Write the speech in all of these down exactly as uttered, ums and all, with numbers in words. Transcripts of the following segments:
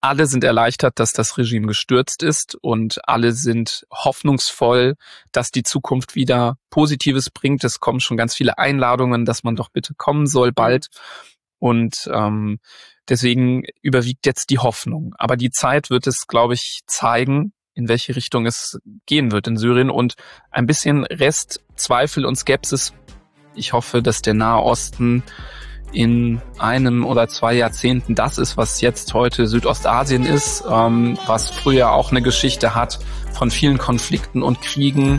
alle sind erleichtert, dass das Regime gestürzt ist und alle sind hoffnungsvoll, dass die Zukunft wieder Positives bringt. Es kommen schon ganz viele Einladungen, dass man doch bitte kommen soll bald. Und ähm, deswegen überwiegt jetzt die Hoffnung. Aber die Zeit wird es, glaube ich, zeigen, in welche Richtung es gehen wird in Syrien. Und ein bisschen Restzweifel und Skepsis. Ich hoffe, dass der Nahe Osten in einem oder zwei Jahrzehnten das ist, was jetzt heute Südostasien ist, ähm, was früher auch eine Geschichte hat von vielen Konflikten und Kriegen.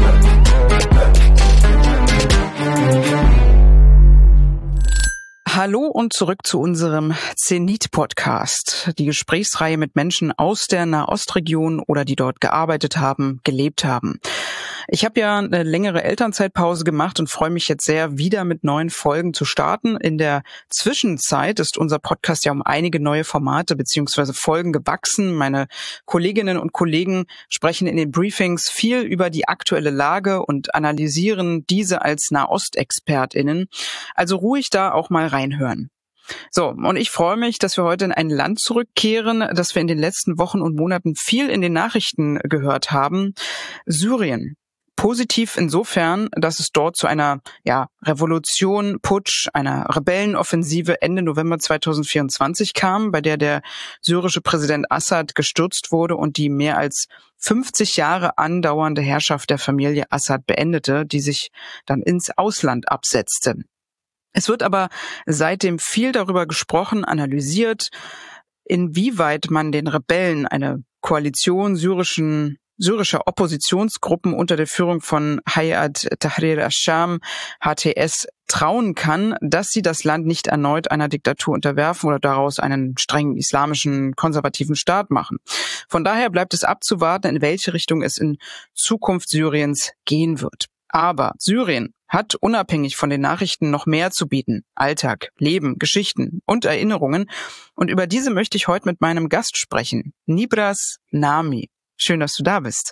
Hallo und zurück zu unserem Zenit-Podcast, die Gesprächsreihe mit Menschen aus der Nahostregion oder die dort gearbeitet haben, gelebt haben. Ich habe ja eine längere Elternzeitpause gemacht und freue mich jetzt sehr, wieder mit neuen Folgen zu starten. In der Zwischenzeit ist unser Podcast ja um einige neue Formate bzw. Folgen gewachsen. Meine Kolleginnen und Kollegen sprechen in den Briefings viel über die aktuelle Lage und analysieren diese als Nahostexpertinnen. Also ruhig da auch mal reinhören. So, und ich freue mich, dass wir heute in ein Land zurückkehren, das wir in den letzten Wochen und Monaten viel in den Nachrichten gehört haben: Syrien. Positiv insofern, dass es dort zu einer ja, Revolution, Putsch, einer Rebellenoffensive Ende November zweitausendvierundzwanzig kam, bei der der syrische Präsident Assad gestürzt wurde und die mehr als fünfzig Jahre andauernde Herrschaft der Familie Assad beendete, die sich dann ins Ausland absetzte. Es wird aber seitdem viel darüber gesprochen, analysiert, inwieweit man den Rebellen, eine Koalition syrischen syrischer Oppositionsgruppen unter der Führung von Hayat Tahrir al-Sham, H T S, trauen kann, dass sie das Land nicht erneut einer Diktatur unterwerfen oder daraus einen strengen islamischen, konservativen Staat machen. Von daher bleibt es abzuwarten, in welche Richtung es in Zukunft Syriens gehen wird. Aber Syrien hat unabhängig von den Nachrichten noch mehr zu bieten. Alltag, Leben, Geschichten und Erinnerungen. Und über diese möchte ich heute mit meinem Gast sprechen, Nibras Nami. Schön, dass du da bist.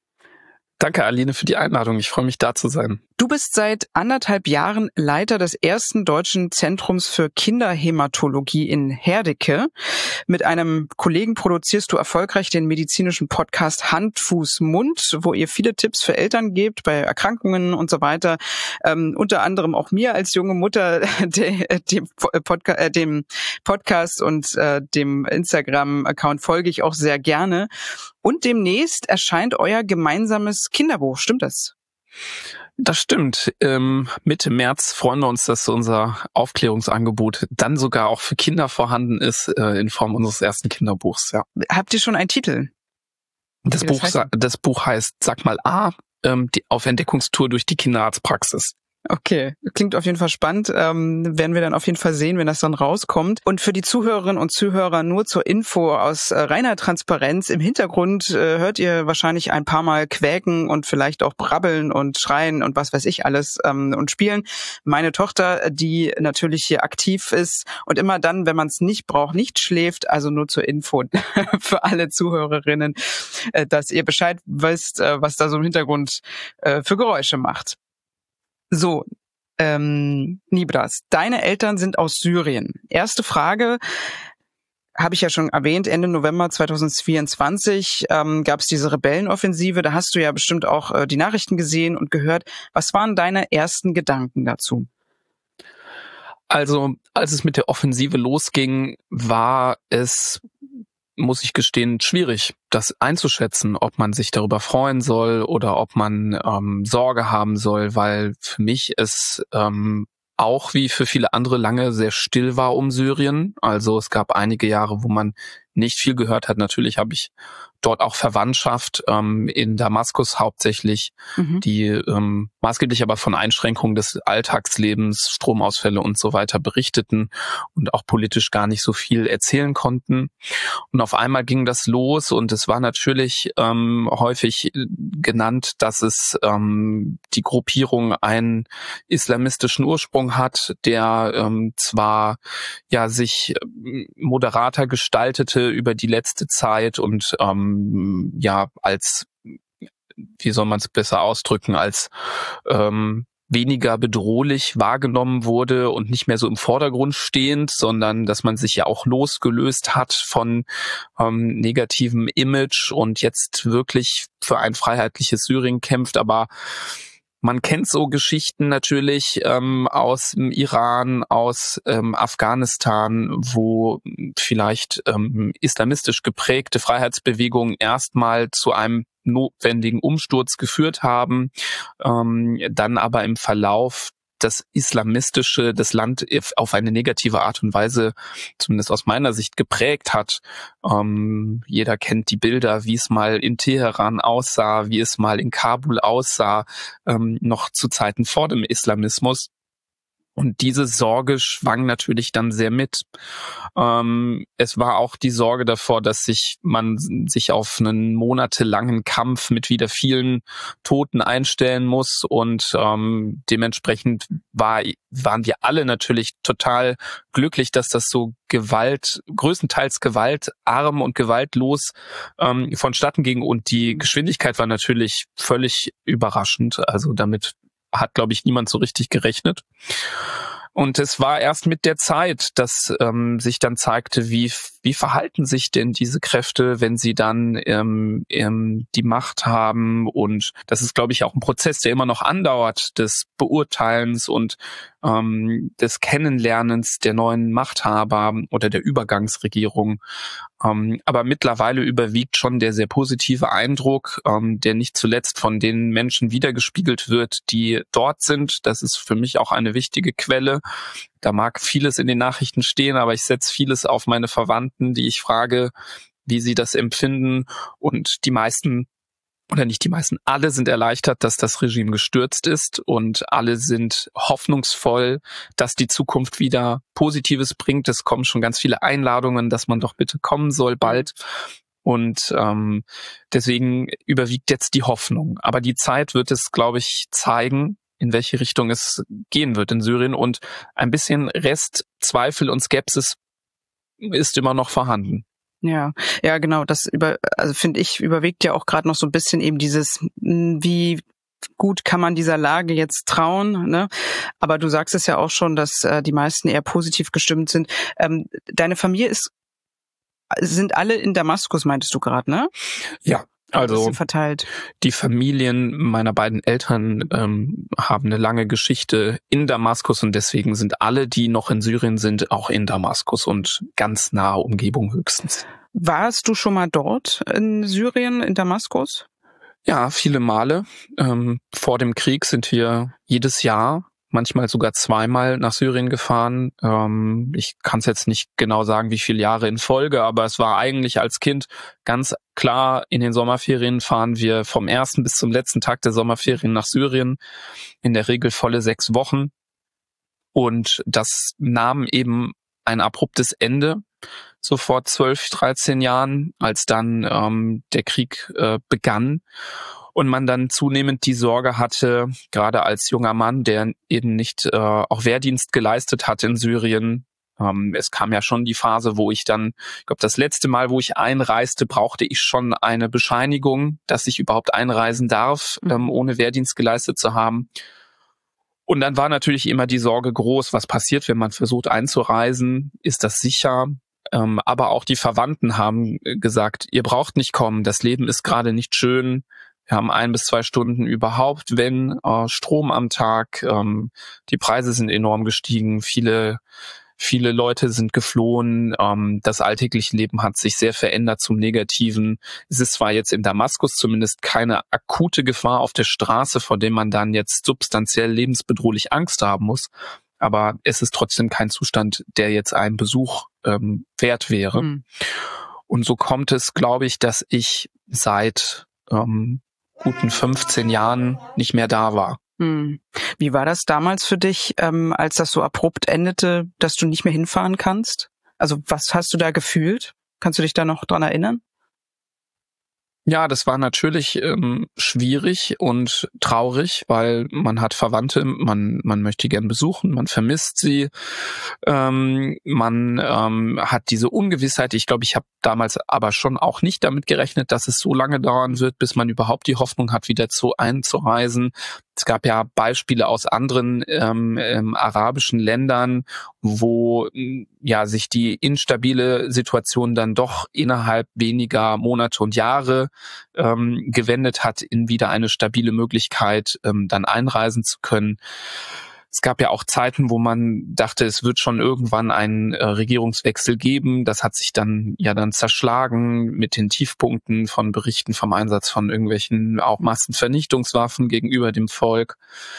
Danke, Aline, für die Einladung. Ich freue mich, da zu sein. Du bist seit anderthalb Jahren Leiter des ersten deutschen Zentrums für Kinderhämatologie in Herdecke. Mit einem Kollegen produzierst du erfolgreich den medizinischen Podcast Hand, Fuß, Mund, wo ihr viele Tipps für Eltern gebt bei Erkrankungen und so weiter. Ähm, unter anderem auch mir als junge Mutter de, dem, Podca- äh, dem Podcast und äh, dem Instagram-Account folge ich auch sehr gerne. Und demnächst erscheint euer gemeinsames Kinderbuch. Stimmt das? Das stimmt. Ähm, Mitte März freuen wir uns, dass unser Aufklärungsangebot dann sogar auch für Kinder vorhanden ist, äh, in Form unseres ersten Kinderbuchs. Ja. Habt ihr schon einen Titel? Das Buch, das, heißt? das Buch heißt Sag mal A, ähm, die auf Entdeckungstour durch die Kinderarztpraxis. Okay, klingt auf jeden Fall spannend. Ähm, werden wir dann auf jeden Fall sehen, wenn das dann rauskommt. Und für die Zuhörerinnen und Zuhörer nur zur Info aus äh, reiner Transparenz. Im Hintergrund äh, hört ihr wahrscheinlich ein paar Mal quäken und vielleicht auch brabbeln und schreien und was weiß ich alles ähm, und spielen. Meine Tochter, die natürlich hier aktiv ist und immer dann, wenn man es nicht braucht, nicht schläft. Also nur zur Info für alle Zuhörerinnen, äh, dass ihr Bescheid wisst, äh, was da so im Hintergrund äh, für Geräusche macht. So, ähm, Nibras, deine Eltern sind aus Syrien. Erste Frage, habe ich ja schon erwähnt, Ende November zweitausendvierundzwanzig ähm, gab es diese Rebellenoffensive. Da hast du ja bestimmt auch äh, die Nachrichten gesehen und gehört. Was waren deine ersten Gedanken dazu? Also, als es mit der Offensive losging, war es, muss ich gestehen, schwierig, das einzuschätzen, ob man sich darüber freuen soll oder ob man ähm, Sorge haben soll, weil für mich es ähm, auch wie für viele andere lange sehr still war um Syrien. Also es gab einige Jahre, wo man nicht viel gehört hat. Natürlich habe ich dort auch Verwandtschaft ähm, in Damaskus hauptsächlich, mhm. die ähm, maßgeblich aber von Einschränkungen des Alltagslebens, Stromausfälle und so weiter berichteten und auch politisch gar nicht so viel erzählen konnten. Und auf einmal ging das los und es war natürlich ähm, häufig genannt, dass es ähm, die Gruppierung einen islamistischen Ursprung hat, der ähm, zwar ja sich moderater gestaltete über die letzte Zeit und ähm, ja als, wie soll man es besser ausdrücken, als ähm, weniger bedrohlich wahrgenommen wurde und nicht mehr so im Vordergrund stehend, sondern dass man sich ja auch losgelöst hat von ähm, negativem Image und jetzt wirklich für ein freiheitliches Syrien kämpft. Aber man kennt so Geschichten natürlich ähm, aus dem Iran, aus ähm, Afghanistan, wo vielleicht ähm, islamistisch geprägte Freiheitsbewegungen erstmal zu einem notwendigen Umsturz geführt haben, ähm, dann aber im Verlauf das Islamistische das Land auf eine negative Art und Weise, zumindest aus meiner Sicht, geprägt hat. Ähm, jeder kennt die Bilder, wie es mal in Teheran aussah, wie es mal in Kabul aussah, ähm, noch zu Zeiten vor dem Islamismus. Und diese Sorge schwang natürlich dann sehr mit. Ähm, es war auch die Sorge davor, dass sich man sich auf einen monatelangen Kampf mit wieder vielen Toten einstellen muss. Und ähm, dementsprechend war, waren wir alle natürlich total glücklich, dass das so Gewalt, größtenteils gewaltarm und gewaltlos ähm, vonstatten ging. Und die Geschwindigkeit war natürlich völlig überraschend. Also damit hat, glaube ich, niemand so richtig gerechnet. Und es war erst mit der Zeit, dass ähm, sich dann zeigte, wie wie verhalten sich denn diese Kräfte, wenn sie dann ähm, ähm, die Macht haben. Und das ist, glaube ich, auch ein Prozess, der immer noch andauert, des Beurteilens und ähm, des Kennenlernens der neuen Machthaber oder der Übergangsregierung. Ähm, aber mittlerweile überwiegt schon der sehr positive Eindruck, ähm, der nicht zuletzt von den Menschen wiedergespiegelt wird, die dort sind. Das ist für mich auch eine wichtige Quelle. Da mag vieles in den Nachrichten stehen, aber ich setze vieles auf meine Verwandten, die ich frage, wie sie das empfinden. Und die meisten, oder nicht die meisten, alle sind erleichtert, dass das Regime gestürzt ist und alle sind hoffnungsvoll, dass die Zukunft wieder Positives bringt. Es kommen schon ganz viele Einladungen, dass man doch bitte kommen soll bald. Und ähm, deswegen überwiegt jetzt die Hoffnung. Aber die Zeit wird es, glaube ich, zeigen, in welche Richtung es gehen wird in Syrien. Und ein bisschen Rest, Zweifel und Skepsis ist immer noch vorhanden. Ja, ja, genau. Das über, also finde ich, überwiegt ja auch gerade noch so ein bisschen eben dieses, wie gut kann man dieser Lage jetzt trauen, ne? Aber du sagst es ja auch schon, dass äh, die meisten eher positiv gestimmt sind. Ähm, deine Familie ist, sind alle in Damaskus, meintest du gerade, ne? Ja. Also verteilt. Die Familien meiner beiden Eltern ähm, haben eine lange Geschichte in Damaskus und deswegen sind alle, die noch in Syrien sind, auch in Damaskus und ganz nahe Umgebung höchstens. Warst du schon mal dort in Syrien, in Damaskus? Ja, viele Male. Ähm, vor dem Krieg sind wir jedes Jahr, manchmal sogar zweimal nach Syrien gefahren. Ähm, ich kann es jetzt nicht genau sagen, wie viele Jahre in Folge, aber es war eigentlich als Kind ganz klar, in den Sommerferien fahren wir vom ersten bis zum letzten Tag der Sommerferien nach Syrien, in der Regel volle sechs Wochen. Und das nahm eben ein abruptes Ende, so vor zwölf, dreizehn Jahren, als dann ähm, der Krieg äh, begann. Und man dann zunehmend die Sorge hatte, gerade als junger Mann, der eben nicht äh, auch Wehrdienst geleistet hat in Syrien. Ähm, es kam ja schon die Phase, wo ich dann, ich glaube, das letzte Mal, wo ich einreiste, brauchte ich schon eine Bescheinigung, dass ich überhaupt einreisen darf, ähm, ohne Wehrdienst geleistet zu haben. Und dann war natürlich immer die Sorge groß, was passiert, wenn man versucht einzureisen? Ist das sicher? Ähm, aber auch die Verwandten haben gesagt, ihr braucht nicht kommen, das Leben ist gerade nicht schön. Wir haben ein bis zwei Stunden überhaupt, wenn äh, Strom am Tag. Ähm, die Preise sind enorm gestiegen. Viele, viele Leute sind geflohen. Ähm, das alltägliche Leben hat sich sehr verändert zum Negativen. Es ist zwar jetzt in Damaskus zumindest keine akute Gefahr auf der Straße, vor dem man dann jetzt substanziell lebensbedrohlich Angst haben muss. Aber es ist trotzdem kein Zustand, der jetzt einen Besuch ähm, wert wäre. Mhm. Und so kommt es, glaube ich, dass ich seit ähm, guten fünfzehn Jahren nicht mehr da war. Hm. Wie war das damals für dich, ähm, als das so abrupt endete, dass du nicht mehr hinfahren kannst? Also was hast du da gefühlt? Kannst du dich da noch dran erinnern? Ja, das war natürlich ähm, schwierig und traurig, weil man hat Verwandte, man man möchte gern besuchen, man vermisst sie, ähm, man ähm, hat diese Ungewissheit. Ich glaube, ich habe damals aber schon auch nicht damit gerechnet, dass es so lange dauern wird, bis man überhaupt die Hoffnung hat, wieder zu einzureisen. Es gab ja Beispiele aus anderen ähm, ähm, arabischen Ländern, wo ja sich die instabile Situation dann doch innerhalb weniger Monate und Jahre ähm, gewendet hat in wieder eine stabile Möglichkeit, ähm, dann einreisen zu können. Es gab ja auch Zeiten, wo man dachte, es wird schon irgendwann einen äh, Regierungswechsel geben. Das hat sich dann ja dann zerschlagen mit den Tiefpunkten von Berichten vom Einsatz von irgendwelchen auch Massenvernichtungswaffen gegenüber dem Volk.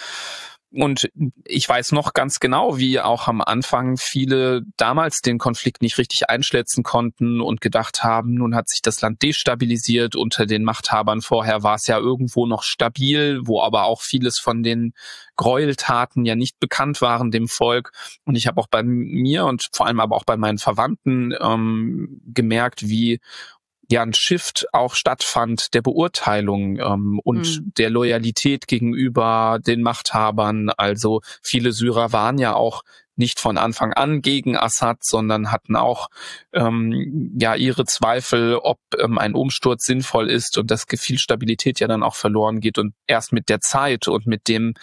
Und ich weiß noch ganz genau, wie auch am Anfang viele damals den Konflikt nicht richtig einschätzen konnten und gedacht haben, nun hat sich das Land destabilisiert unter den Machthabern. Vorher war es ja irgendwo noch stabil, wo aber auch vieles von den Gräueltaten ja nicht bekannt waren dem Volk. Und ich habe auch bei mir und vor allem aber auch bei meinen Verwandten ähm, gemerkt, wie ja ein Shift auch stattfand der Beurteilung ähm, und mhm. der Loyalität gegenüber den Machthabern. Also viele Syrer waren ja auch nicht von Anfang an gegen Assad, sondern hatten auch ähm, ja ihre Zweifel, ob ähm, ein Umsturz sinnvoll ist und dass viel Stabilität ja dann auch verloren geht. Und erst mit der Zeit und mit dem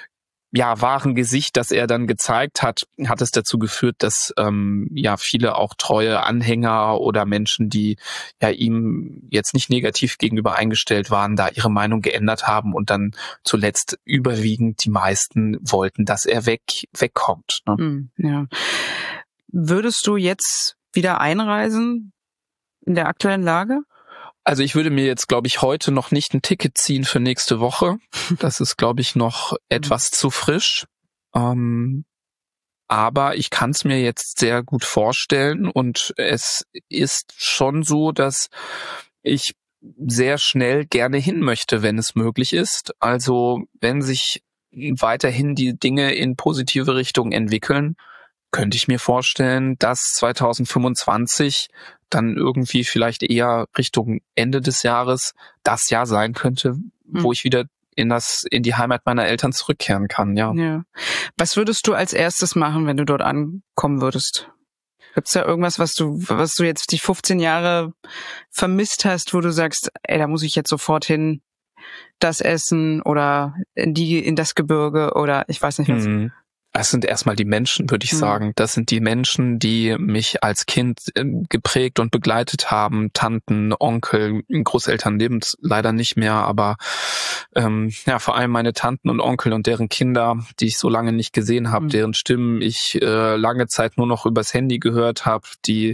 ja wahren Gesicht, das er dann gezeigt hat, hat es dazu geführt, dass ähm, ja viele auch treue Anhänger oder Menschen, die ja ihm jetzt nicht negativ gegenüber eingestellt waren, da ihre Meinung geändert haben und dann zuletzt überwiegend die meisten wollten, dass er weg wegkommt. Ne? Mm, ja. Würdest du jetzt wieder einreisen in der aktuellen Lage? Also ich würde mir jetzt, glaube ich, heute noch nicht ein Ticket ziehen für nächste Woche. Das ist, glaube ich, noch etwas zu frisch. Ähm, aber ich kann es mir jetzt sehr gut vorstellen und es ist schon so, dass ich sehr schnell gerne hin möchte, wenn es möglich ist. Also wenn sich weiterhin die Dinge in positive Richtung entwickeln, könnte ich mir vorstellen, dass zwanzig fünfundzwanzig dann irgendwie vielleicht eher Richtung Ende des Jahres das Jahr sein könnte, hm. wo ich wieder in das in die Heimat meiner Eltern zurückkehren kann. Ja. Ja. Was würdest du als erstes machen, wenn du dort ankommen würdest? Gibt's da irgendwas, was du was du jetzt die fünfzehn Jahre vermisst hast, wo du sagst, ey, da muss ich jetzt sofort hin, das essen oder in die in das Gebirge oder ich weiß nicht was. Hm. Es sind erstmal die Menschen, würde ich mhm. sagen. Das sind die Menschen, die mich als Kind geprägt und begleitet haben. Tanten, Onkel, Großeltern leben leider nicht mehr, aber ähm, ja, vor allem meine Tanten und Onkel und deren Kinder, die ich so lange nicht gesehen habe, mhm. deren Stimmen ich äh, lange Zeit nur noch übers Handy gehört habe, die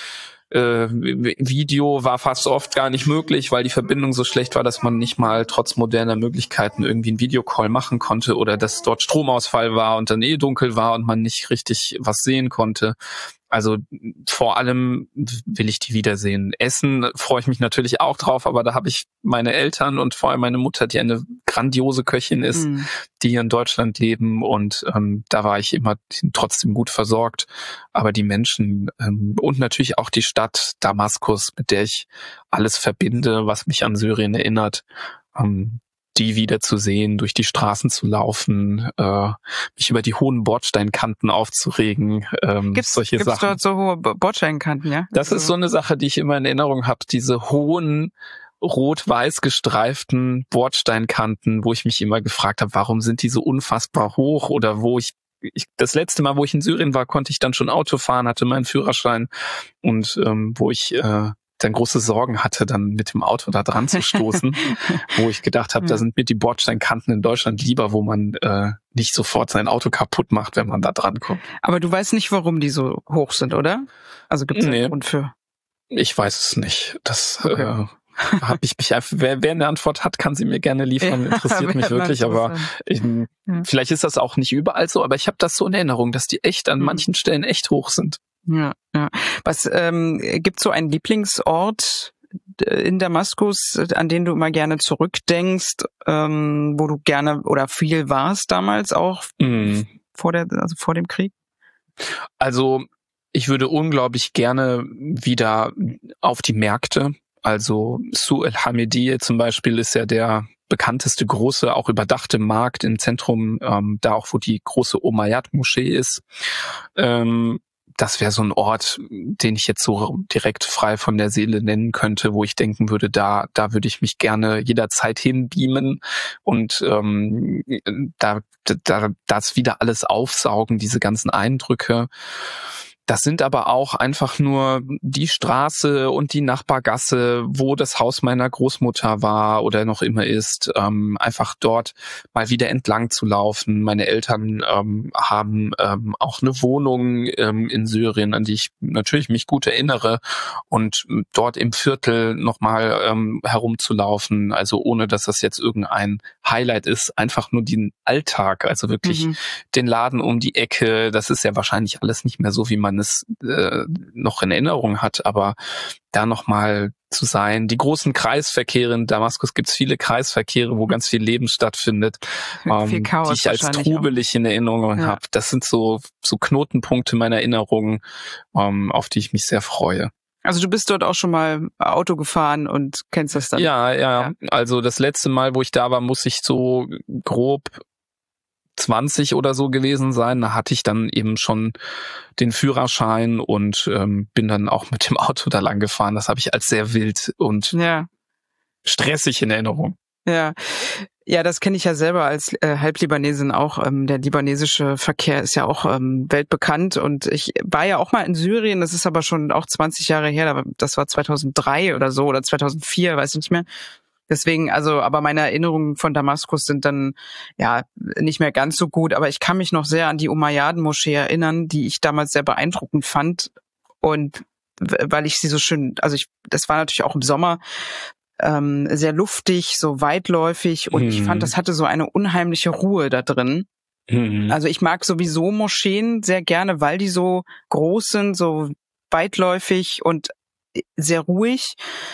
Äh, Video war fast oft gar nicht möglich, weil die Verbindung so schlecht war, dass man nicht mal trotz moderner Möglichkeiten irgendwie einen Videocall machen konnte oder dass dort Stromausfall war und dann eh dunkel war und man nicht richtig was sehen konnte. Also vor allem will ich die wiedersehen. Essen freue ich mich natürlich auch drauf, aber da habe ich meine Eltern und vor allem meine Mutter, die eine grandiose Köchin ist, mm. die hier in Deutschland leben und ähm, da war ich immer trotzdem gut versorgt. Aber die Menschen ähm, und natürlich auch die Stadt Damaskus, mit der ich alles verbinde, was mich an Syrien erinnert, ähm, die wieder zu sehen, durch die Straßen zu laufen, äh, mich über die hohen Bordsteinkanten aufzuregen, ähm, gibt's, solche gibt's Sachen. Gibt's dort so hohe Bordsteinkanten, ja? Das also. ist so eine Sache, die ich immer in Erinnerung habe, diese hohen, rot-weiß gestreiften Bordsteinkanten, wo ich mich immer gefragt habe, warum sind die so unfassbar hoch oder wo ich Ich, das letzte Mal, wo ich in Syrien war, konnte ich dann schon Auto fahren, hatte meinen Führerschein und ähm, wo ich äh, dann große Sorgen hatte, dann mit dem Auto da dran zu stoßen, wo ich gedacht habe, ja. da sind mir die Bordsteinkanten in Deutschland lieber, wo man äh, nicht sofort sein Auto kaputt macht, wenn man da dran kommt. Aber du weißt nicht, warum die so hoch sind, oder? Also gibt es nee. einen Grund für? Ich weiß es nicht. Das okay. äh, habe ich mich einfach, wer, wer eine Antwort hat, kann sie mir gerne liefern. Ja, interessiert mich wirklich, aber ich, ja. vielleicht ist das auch nicht überall so, aber ich habe das so in Erinnerung, dass die echt an mhm. manchen Stellen echt hoch sind. Ja, ja. Was ähm, gibt so einen Lieblingsort in Damaskus, an den du immer gerne zurückdenkst, ähm, wo du gerne oder viel warst damals auch mm. vor der, also vor dem Krieg? Also ich würde unglaublich gerne wieder auf die Märkte. Also Suq el-Hamidiyeh zum Beispiel ist ja der bekannteste große, auch überdachte Markt im Zentrum, ähm, da auch wo die große Umayyad-Moschee ist. Ähm, das wäre so ein Ort, den ich jetzt so direkt frei von der Seele nennen könnte, wo ich denken würde, da da würde ich mich gerne jederzeit hinbeamen und ähm, da, da das wieder alles aufsaugen, diese ganzen Eindrücke. Das sind aber auch einfach nur die Straße und die Nachbargasse, wo das Haus meiner Großmutter war oder noch immer ist, ähm, einfach dort mal wieder entlang zu laufen. Meine Eltern ähm, haben ähm, auch eine Wohnung ähm, in Syrien, an die ich natürlich mich gut erinnere, und dort im Viertel nochmal ähm, herumzulaufen, also ohne, dass das jetzt irgendein Highlight ist, einfach nur den Alltag, also wirklich mhm. den Laden um die Ecke. Das ist ja wahrscheinlich alles nicht mehr so, wie man es äh, noch in Erinnerung hat, aber da nochmal zu sein. Die großen Kreisverkehre in Damaskus, gibt es viele Kreisverkehre, wo ganz viel Leben stattfindet, ähm, viel Chaos, die ich als trubelig auch in Erinnerung ja. habe. Das sind so so Knotenpunkte meiner Erinnerungen, ähm, auf die ich mich sehr freue. Also du bist dort auch schon mal Auto gefahren und kennst das dann? Ja, ja, ja. Also das letzte Mal, wo ich da war, muss ich so grob zwanzig oder so gewesen sein. Da hatte ich dann eben schon den Führerschein und ähm, bin dann auch mit dem Auto da lang gefahren. Das habe ich als sehr wild und ja. stressig in Erinnerung. Ja, ja, das kenne ich ja selber als äh, Halblibanesin auch. Ähm, der libanesische Verkehr ist ja auch ähm, weltbekannt und ich war ja auch mal in Syrien. Das ist aber schon auch zwanzig Jahre her. Das war zweitausenddrei oder so oder zweitausendvier, weiß ich nicht mehr. Deswegen, also, aber meine Erinnerungen von Damaskus sind dann ja nicht mehr ganz so gut. Aber ich kann mich noch sehr an die Umayyaden-Moschee erinnern, die ich damals sehr beeindruckend fand. Und weil ich sie so schön, also ich, das war natürlich auch im Sommer, ähm, sehr luftig, so weitläufig. Und mhm. ich fand, das hatte so eine unheimliche Ruhe da drin. Mhm. Also ich mag sowieso Moscheen sehr gerne, weil die so groß sind, so weitläufig und sehr ruhig.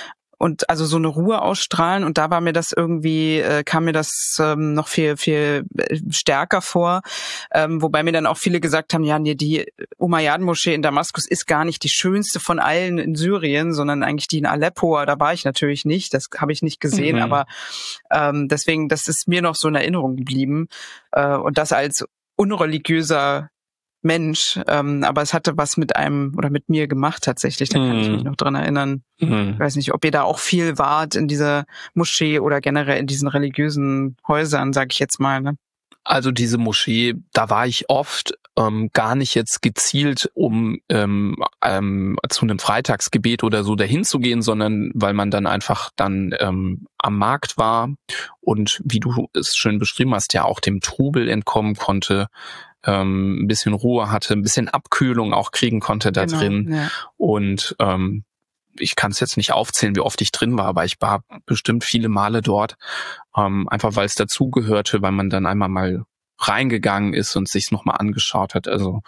Und also so eine Ruhe ausstrahlen, und da war mir das irgendwie, äh, kam mir das ähm, noch viel, viel stärker vor, ähm, wobei mir dann auch viele gesagt haben, ja, nee, die Umayyaden-Moschee in Damaskus ist gar nicht die schönste von allen in Syrien, sondern eigentlich die in Aleppo. Da war ich natürlich nicht, das habe ich nicht gesehen, mhm. aber ähm, deswegen, das ist mir noch so in Erinnerung geblieben, äh, und das als unreligiöser Mensch, ähm, aber es hatte was mit einem oder mit mir gemacht tatsächlich, da kann mm. ich mich noch dran erinnern. Mm. Ich weiß nicht, ob ihr da auch viel wart in dieser Moschee oder generell in diesen religiösen Häusern, sag ich jetzt mal, ne? Also diese Moschee, da war ich oft, ähm, gar nicht jetzt gezielt, um ähm, ähm, zu einem Freitagsgebet oder so dahin zu gehen, sondern weil man dann einfach dann ähm, am Markt war und, wie du es schön beschrieben hast, ja auch dem Trubel entkommen konnte, ähm, ein bisschen Ruhe hatte, ein bisschen Abkühlung auch kriegen konnte da genau, drin. Ja. Und ähm, ich kann es jetzt nicht aufzählen, wie oft ich drin war, aber ich war bestimmt viele Male dort, ähm, einfach weil es dazugehörte, weil man dann einmal mal reingegangen ist und sich's nochmal angeschaut hat. Also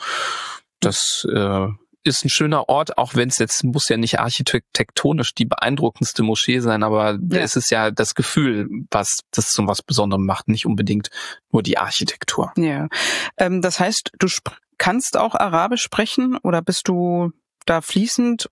das äh, ist ein schöner Ort, auch wenn es jetzt, muss ja nicht architektonisch die beeindruckendste Moschee sein, aber ja. es ist ja das Gefühl, was das zu was Besonderem macht, nicht unbedingt nur die Architektur. Ja, ähm, das heißt, du sp- kannst auch Arabisch sprechen oder bist du da fließend?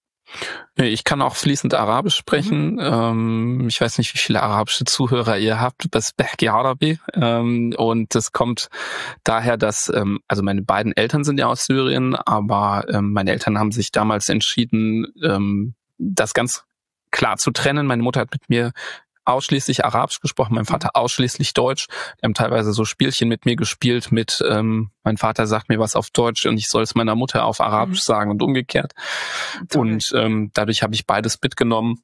Ich kann auch fließend Arabisch sprechen. Mhm. Ähm, ich weiß nicht, wie viele arabische Zuhörer ihr habt, das Behki Arabi. Ähm, und das kommt daher, dass, ähm, also meine beiden Eltern sind ja aus Syrien, aber ähm, meine Eltern haben sich damals entschieden, ähm, das ganz klar zu trennen. Meine Mutter hat mit mir ausschließlich Arabisch gesprochen, mein Vater ausschließlich Deutsch. Die haben teilweise so Spielchen mit mir gespielt mit, ähm, mein Vater sagt mir was auf Deutsch und ich soll es meiner Mutter auf Arabisch mhm. sagen und umgekehrt. Toll. Und ähm, dadurch habe ich beides mitgenommen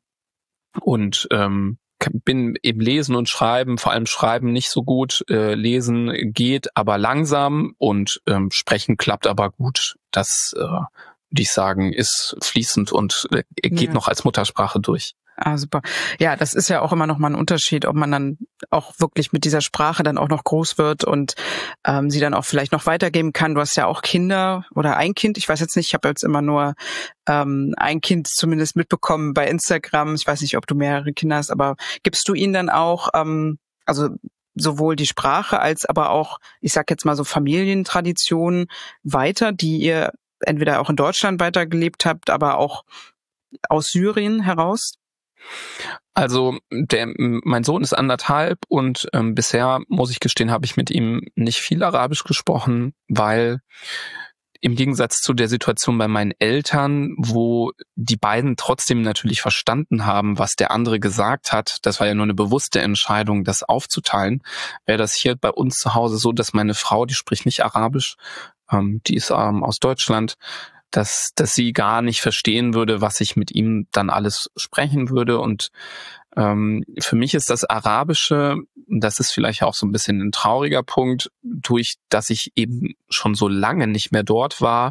und ähm, bin eben lesen und schreiben, vor allem schreiben nicht so gut, äh, lesen geht aber langsam und ähm, sprechen klappt aber gut. Das, äh, würde ich sagen, ist fließend und äh, geht ja. noch als Muttersprache durch. Ah, super. Ja, das ist ja auch immer noch mal ein Unterschied, ob man dann auch wirklich mit dieser Sprache dann auch noch groß wird und ähm, sie dann auch vielleicht noch weitergeben kann. Du hast ja auch Kinder oder ein Kind, ich weiß jetzt nicht, ich habe jetzt immer nur ähm, ein Kind zumindest mitbekommen bei Instagram. Ich weiß nicht, ob du mehrere Kinder hast, aber gibst du ihnen dann auch, ähm, also sowohl die Sprache als aber auch, ich sag jetzt mal so Familientraditionen weiter, die ihr entweder auch in Deutschland weitergelebt habt, aber auch aus Syrien heraus? Also der, mein Sohn ist anderthalb und ähm, bisher, muss ich gestehen, habe ich mit ihm nicht viel Arabisch gesprochen, weil im Gegensatz zu der Situation bei meinen Eltern, wo die beiden trotzdem natürlich verstanden haben, was der andere gesagt hat, das war ja nur eine bewusste Entscheidung, das aufzuteilen, wäre das hier bei uns zu Hause so, dass meine Frau, die spricht nicht Arabisch, ähm, die ist ähm, aus Deutschland, dass, dass sie gar nicht verstehen würde, was ich mit ihm dann alles sprechen würde. Und ähm, für mich ist das Arabische, das ist vielleicht auch so ein bisschen ein trauriger Punkt, durch dass ich eben schon so lange nicht mehr dort war,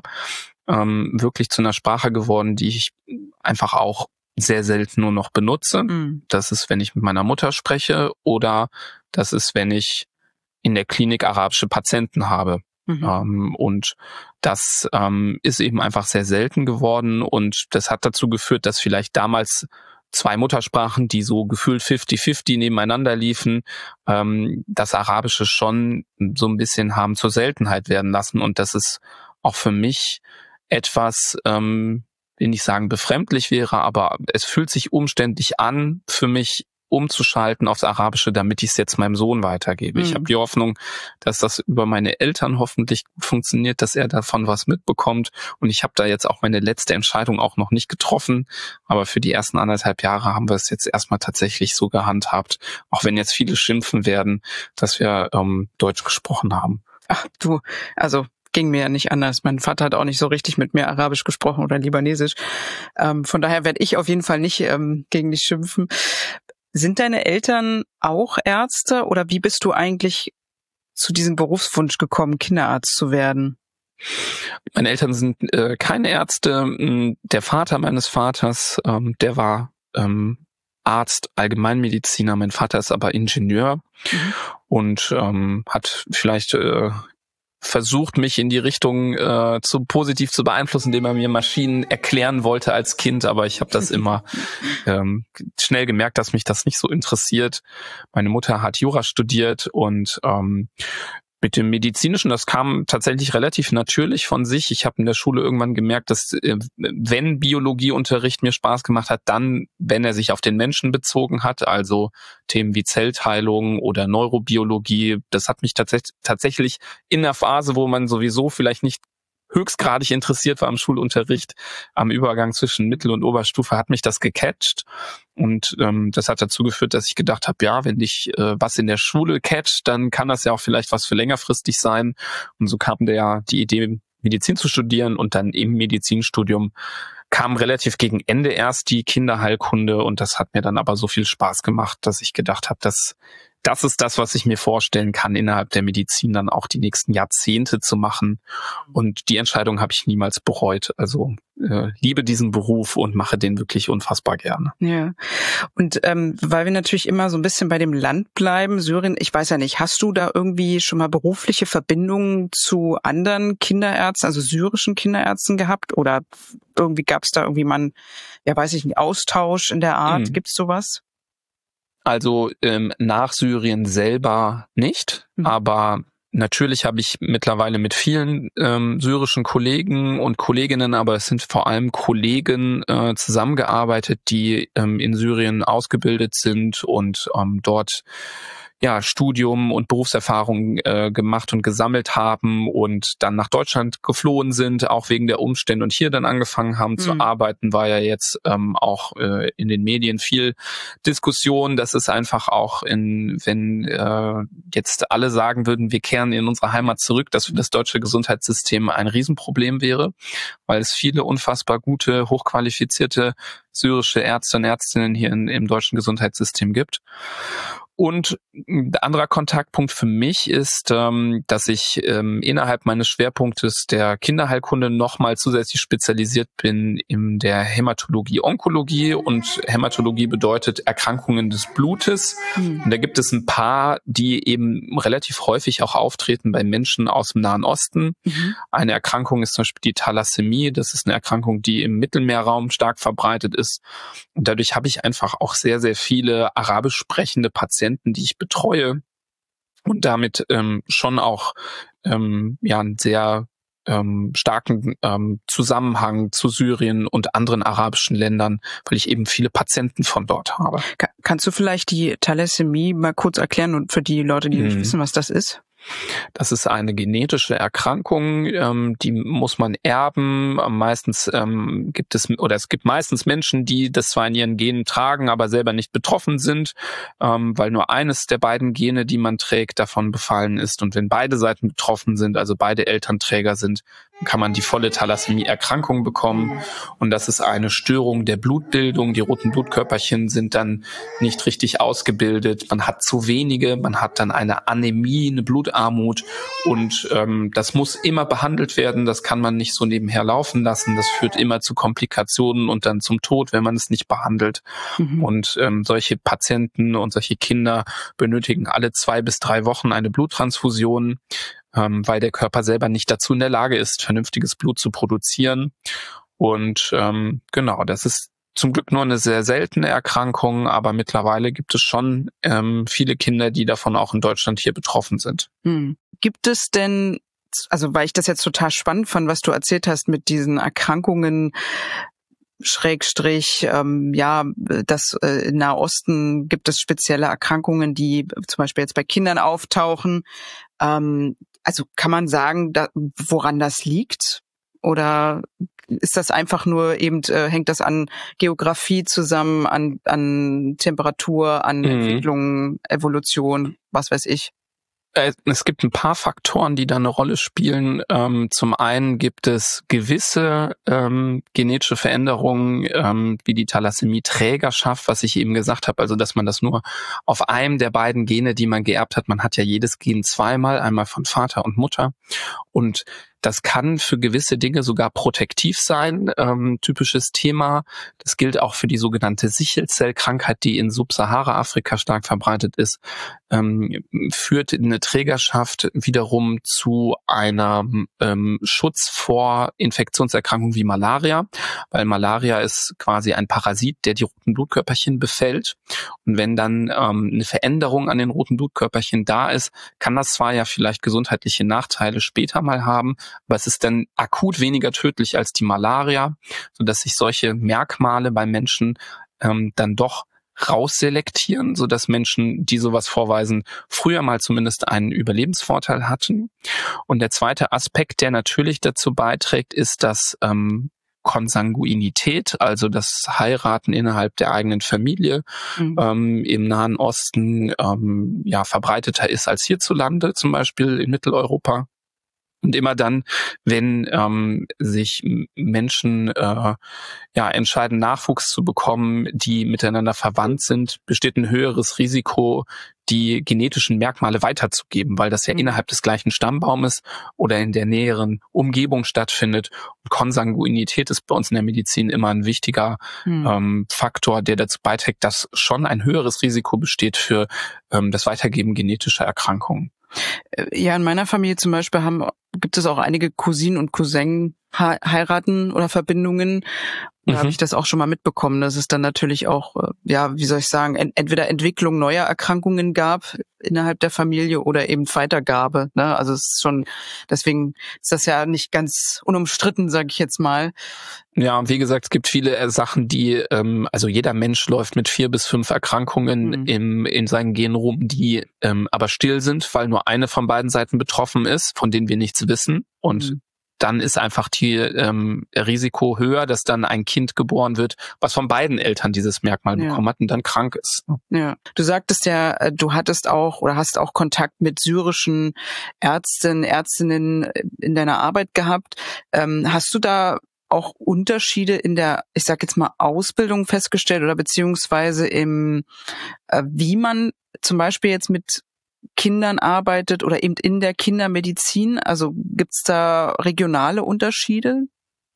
ähm, wirklich zu einer Sprache geworden, die ich einfach auch sehr selten nur noch benutze. Mhm. Das ist, wenn ich mit meiner Mutter spreche, oder das ist, wenn ich in der Klinik arabische Patienten habe. Mhm. Ähm, und das ähm, ist eben einfach sehr selten geworden, und das hat dazu geführt, dass vielleicht damals zwei Muttersprachen, die so gefühlt fifty fifty nebeneinander liefen, ähm, das Arabische schon so ein bisschen haben zur Seltenheit werden lassen, und das ist auch für mich etwas, ähm, will nicht sagen befremdlich wäre, aber es fühlt sich umständlich an für mich, umzuschalten aufs Arabische, damit ich es jetzt meinem Sohn weitergebe. Mhm. Ich habe die Hoffnung, dass das über meine Eltern hoffentlich gut funktioniert, dass er davon was mitbekommt. Und ich habe da jetzt auch meine letzte Entscheidung auch noch nicht getroffen. Aber für die ersten anderthalb Jahre haben wir es jetzt erstmal tatsächlich so gehandhabt. Auch wenn jetzt viele schimpfen werden, dass wir ähm, Deutsch gesprochen haben. Ach du, also ging mir ja nicht anders. Mein Vater hat auch nicht so richtig mit mir Arabisch gesprochen oder Libanesisch. Ähm, von daher werde ich auf jeden Fall nicht ähm, gegen dich schimpfen. Sind deine Eltern auch Ärzte, oder wie bist du eigentlich zu diesem Berufswunsch gekommen, Kinderarzt zu werden? Meine Eltern sind äh, keine Ärzte. Der Vater meines Vaters, ähm, der war ähm, Arzt, Allgemeinmediziner. Mein Vater ist aber Ingenieur mhm. und ähm, hat vielleicht äh, versucht, mich in die Richtung äh, zu positiv zu beeinflussen, indem er mir Maschinen erklären wollte als Kind, aber ich habe das immer ähm, schnell gemerkt, dass mich das nicht so interessiert. Meine Mutter hat Jura studiert, und ähm, mit dem Medizinischen, das kam tatsächlich relativ natürlich von sich. Ich habe in der Schule irgendwann gemerkt, dass äh, wenn Biologieunterricht mir Spaß gemacht hat, dann, wenn er sich auf den Menschen bezogen hat, also Themen wie Zellteilung oder Neurobiologie. Das hat mich tats- tatsächlich in der Phase, wo man sowieso vielleicht nicht höchstgradig interessiert war am Schulunterricht, am Übergang zwischen Mittel- und Oberstufe, hat mich das gecatcht. Und ähm, das hat dazu geführt, dass ich gedacht habe, ja, wenn dich äh, was in der Schule catcht, dann kann das ja auch vielleicht was für längerfristig sein. Und so kam der die Idee, Medizin zu studieren, und dann im Medizinstudium kam relativ gegen Ende erst die Kinderheilkunde, und das hat mir dann aber so viel Spaß gemacht, dass ich gedacht habe, dass das ist das, was ich mir vorstellen kann, innerhalb der Medizin dann auch die nächsten Jahrzehnte zu machen. Und die Entscheidung habe ich niemals bereut. Also äh, liebe diesen Beruf und mache den wirklich unfassbar gerne. Ja. Und ähm, weil wir natürlich immer so ein bisschen bei dem Land bleiben, Syrien, ich weiß ja nicht, hast du da irgendwie schon mal berufliche Verbindungen zu anderen Kinderärzten, also syrischen Kinderärzten gehabt? Oder irgendwie gab es da irgendwie mal einen, ja weiß ich nicht, Austausch in der Art? Mhm. Gibt's sowas? Also ähm, nach Syrien selber nicht, mhm. aber natürlich habe ich mittlerweile mit vielen ähm, syrischen Kollegen und Kolleginnen, aber es sind vor allem Kollegen äh, zusammengearbeitet, die ähm, in Syrien ausgebildet sind und ähm, dort ja Studium und Berufserfahrung äh, gemacht und gesammelt haben und dann nach Deutschland geflohen sind, auch wegen der Umstände, und hier dann angefangen haben mhm. zu arbeiten. War ja jetzt ähm, auch äh, in den Medien viel Diskussion, dass es einfach auch in, wenn äh, jetzt alle sagen würden, wir kehren in unsere Heimat zurück, dass für das deutsche Gesundheitssystem ein Riesenproblem wäre, weil es viele unfassbar gute, hochqualifizierte syrische Ärzte und Ärztinnen hier in, im deutschen Gesundheitssystem gibt. Und ein anderer Kontaktpunkt für mich ist, ähm, dass ich ähm, innerhalb meines Schwerpunktes der Kinderheilkunde nochmal zusätzlich spezialisiert bin in der Hämatologie-Onkologie. Und Hämatologie bedeutet Erkrankungen des Blutes. Mhm. Und da gibt es ein paar, die eben relativ häufig auch auftreten bei Menschen aus dem Nahen Osten. Mhm. Eine Erkrankung ist zum Beispiel die Thalassämie. Das ist eine Erkrankung, die im Mittelmeerraum stark verbreitet ist. Und dadurch habe ich einfach auch sehr, sehr viele arabisch sprechende Patienten, die ich betreue, und damit ähm, schon auch ähm, ja einen sehr ähm, starken ähm, Zusammenhang zu Syrien und anderen arabischen Ländern, weil ich eben viele Patienten von dort habe. Kann, kannst du vielleicht die Thalassämie mal kurz erklären, und für die Leute, die hm. nicht wissen, was das ist? Das ist eine genetische Erkrankung, ähm, die muss man erben. Meistens ähm, gibt es, oder es gibt meistens Menschen, die das zwar in ihren Genen tragen, aber selber nicht betroffen sind, ähm, weil nur eines der beiden Gene, die man trägt, davon befallen ist. Und wenn beide Seiten betroffen sind, also beide Elternträger sind, kann man die volle Thalassämie-Erkrankung bekommen. Und das ist eine Störung der Blutbildung. Die roten Blutkörperchen sind dann nicht richtig ausgebildet. Man hat zu wenige, man hat dann eine Anämie, eine Blutarmut. Und ähm, das muss immer behandelt werden. Das kann man nicht so nebenher laufen lassen. Das führt immer zu Komplikationen und dann zum Tod, wenn man es nicht behandelt. Mhm. Und ähm, solche Patienten und solche Kinder benötigen alle zwei bis drei Wochen eine Bluttransfusion, ähm, weil der Körper selber nicht dazu in der Lage ist, vernünftiges Blut zu produzieren. Und ähm, genau, das ist zum Glück nur eine sehr seltene Erkrankung, aber mittlerweile gibt es schon ähm, viele Kinder, die davon auch in Deutschland hier betroffen sind. Hm. Gibt es denn, also weil ich das jetzt total spannend fand, was du erzählt hast mit diesen Erkrankungen, Schrägstrich, ähm, ja, das äh, im Nahosten gibt es spezielle Erkrankungen, die zum Beispiel jetzt bei Kindern auftauchen. Ähm, also kann man sagen, da, woran das liegt? Oder ist das einfach nur eben, äh, hängt das an Geografie zusammen, an, an Temperatur, an mhm. Entwicklung, Evolution, was weiß ich? Es gibt ein paar Faktoren, die da eine Rolle spielen. Ähm, zum einen gibt es gewisse ähm, genetische Veränderungen, ähm, wie die Thalassämie-Trägerschaft, was ich eben gesagt habe, also dass man das nur auf einem der beiden Gene, die man geerbt hat, man hat ja jedes Gen zweimal, einmal von Vater und Mutter, und das kann für gewisse Dinge sogar protektiv sein, ähm, typisches Thema. Das gilt auch für die sogenannte Sichelzellkrankheit, die in Subsahara-Afrika stark verbreitet ist. Ähm, führt eine Trägerschaft wiederum zu einem ähm, Schutz vor Infektionserkrankungen wie Malaria, weil Malaria ist quasi ein Parasit, der die roten Blutkörperchen befällt. Und wenn dann ähm, eine Veränderung an den roten Blutkörperchen da ist, kann das zwar ja vielleicht gesundheitliche Nachteile später mal haben, aber es ist dann akut weniger tödlich als die Malaria, sodass sich solche Merkmale bei Menschen ähm, dann doch rausselektieren, sodass Menschen, die sowas vorweisen, früher mal zumindest einen Überlebensvorteil hatten. Und der zweite Aspekt, der natürlich dazu beiträgt, ist, dass ähm, Konsanguinität, also das Heiraten innerhalb der eigenen Familie, mhm. ähm, im Nahen Osten ähm, ja verbreiteter ist als hierzulande, zum Beispiel in Mitteleuropa. Und immer dann, wenn ähm, sich Menschen äh, ja entscheiden, Nachwuchs zu bekommen, die miteinander verwandt sind, besteht ein höheres Risiko, die genetischen Merkmale weiterzugeben, weil das ja mhm. innerhalb des gleichen Stammbaumes oder in der näheren Umgebung stattfindet. Und Konsanguinität ist bei uns in der Medizin immer ein wichtiger mhm. ähm, Faktor, der dazu beiträgt, dass schon ein höheres Risiko besteht für ähm, das Weitergeben genetischer Erkrankungen. Ja, in meiner Familie zum Beispiel haben, gibt es auch einige Cousinen und Cousinen heiraten oder Verbindungen. Da mhm. habe ich das auch schon mal mitbekommen, dass es dann natürlich auch, ja, wie soll ich sagen, ent- entweder Entwicklung neuer Erkrankungen gab innerhalb der Familie oder eben Weitergabe. Ne? Also es ist schon, deswegen ist das ja nicht ganz unumstritten, sage ich jetzt mal. Ja, und wie gesagt, es gibt viele äh, Sachen, die, ähm, also jeder Mensch läuft mit vier bis fünf Erkrankungen mhm. im, in seinen Genen rum, die ähm, aber still sind, weil nur eine von beiden Seiten betroffen ist, von denen wir nichts wissen. Und mhm. dann ist einfach die ähm, Risiko höher, dass dann ein Kind geboren wird, was von beiden Eltern dieses Merkmal ja. bekommen hat und dann krank ist. Ja, du sagtest ja, du hattest auch oder hast auch Kontakt mit syrischen Ärztinnen, Ärztinnen in deiner Arbeit gehabt. Ähm, hast du da auch Unterschiede in der, ich sag jetzt mal, Ausbildung festgestellt oder beziehungsweise im, äh, wie man zum Beispiel jetzt mit Kindern arbeitet oder eben in der Kindermedizin? Also gibt's da regionale Unterschiede?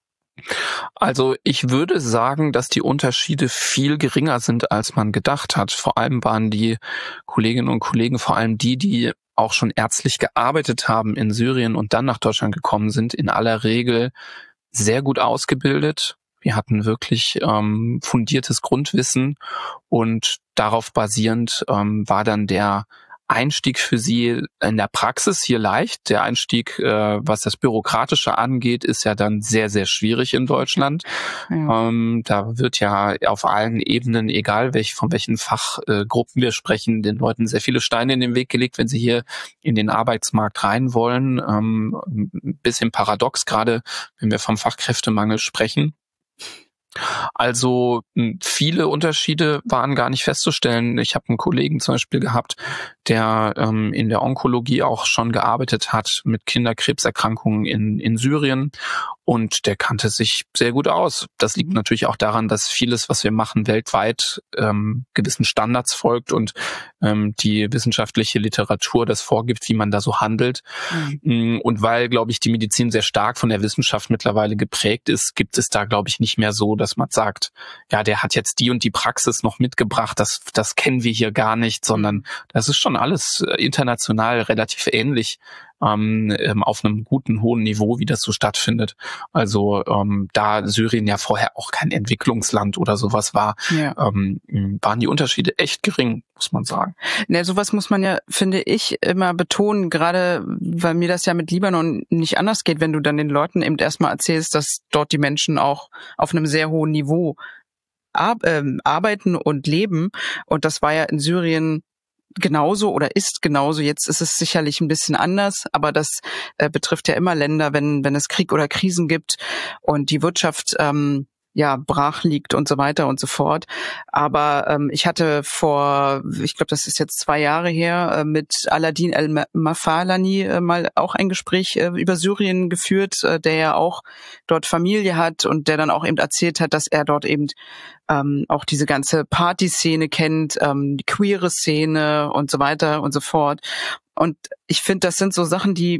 Also ich würde sagen, dass die Unterschiede viel geringer sind, als man gedacht hat. Vor allem waren die Kolleginnen und Kollegen, vor allem die, die auch schon ärztlich gearbeitet haben in Syrien und dann nach Deutschland gekommen sind, in aller Regel sehr gut ausgebildet. Wir hatten wirklich ähm, fundiertes Grundwissen und darauf basierend ähm, war dann der Einstieg für Sie in der Praxis hier leicht. Der Einstieg, äh, was das Bürokratische angeht, ist ja dann sehr, sehr schwierig in Deutschland. Ja. Ähm, da wird ja auf allen Ebenen, egal welch, von welchen Fachgruppen äh, wir sprechen, den Leuten sehr viele Steine in den Weg gelegt, wenn sie hier in den Arbeitsmarkt rein wollen. Ähm, ein bisschen paradox, gerade wenn wir vom Fachkräftemangel sprechen. Also viele Unterschiede waren gar nicht festzustellen. Ich habe einen Kollegen zum Beispiel gehabt, der ähm, in der Onkologie auch schon gearbeitet hat mit Kinderkrebserkrankungen in, in Syrien, und der kannte sich sehr gut aus. Das liegt natürlich auch daran, dass vieles, was wir machen, weltweit ähm, gewissen Standards folgt und ähm, die wissenschaftliche Literatur das vorgibt, wie man da so handelt. Mhm. Und weil, glaube ich, die Medizin sehr stark von der Wissenschaft mittlerweile geprägt ist, gibt es da, glaube ich, nicht mehr so, dass man sagt, ja, der hat jetzt die und die Praxis noch mitgebracht, das, das kennen wir hier gar nicht, sondern das ist schon alles international relativ ähnlich. Ähm, auf einem guten, hohen Niveau, wie das so stattfindet. Also ähm, da Syrien ja vorher auch kein Entwicklungsland oder sowas war, ja. ähm, waren die Unterschiede echt gering, muss man sagen. Ne, sowas muss man ja, finde ich, immer betonen, gerade weil mir das ja mit Libanon nicht anders geht, wenn du dann den Leuten eben erstmal erzählst, dass dort die Menschen auch auf einem sehr hohen Niveau ar- äh, arbeiten und leben. Und das war ja in Syrien genauso oder ist genauso. Jetzt ist es sicherlich ein bisschen anders, aber das äh, betrifft ja immer Länder, wenn wenn es Krieg oder Krisen gibt und die Wirtschaft ähm, ja brach liegt und so weiter und so fort. Aber ähm, ich hatte vor, ich glaube, das ist jetzt zwei Jahre her, äh, mit Aladin El-Mafalani äh, mal auch ein Gespräch äh, über Syrien geführt, äh, der ja auch dort Familie hat und der dann auch eben erzählt hat, dass er dort eben ähm, auch diese ganze Partyszene kennt, ähm, die queere Szene und so weiter und so fort. Und ich finde, das sind so Sachen, die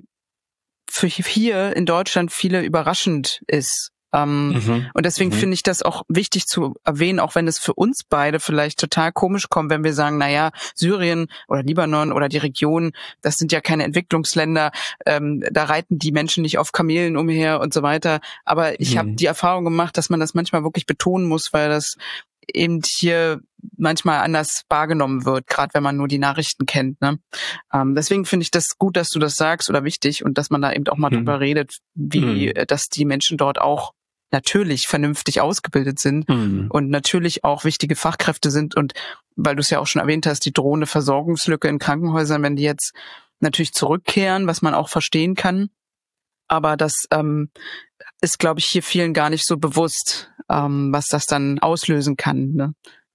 für hier in Deutschland viele überraschend ist. Ähm, mhm. Und deswegen mhm. finde ich das auch wichtig zu erwähnen, auch wenn es für uns beide vielleicht total komisch kommt, wenn wir sagen, na ja, Syrien oder Libanon oder die Region, das sind ja keine Entwicklungsländer, ähm, da reiten die Menschen nicht auf Kamelen umher und so weiter. Aber ich mhm. habe die Erfahrung gemacht, dass man das manchmal wirklich betonen muss, weil das eben hier manchmal anders wahrgenommen wird, gerade wenn man nur die Nachrichten kennt. Ne? Ähm, deswegen finde ich das gut, dass du das sagst oder wichtig und dass man da eben auch mal mhm. drüber redet, wie mhm. dass die Menschen dort auch natürlich vernünftig ausgebildet sind mhm. und natürlich auch wichtige Fachkräfte sind. Und weil du es ja auch schon erwähnt hast, die drohende Versorgungslücke in Krankenhäusern, wenn die jetzt natürlich zurückkehren, was man auch verstehen kann. Aber das ähm, ist, glaube ich, hier vielen gar nicht so bewusst, ähm, was das dann auslösen kann. Ne?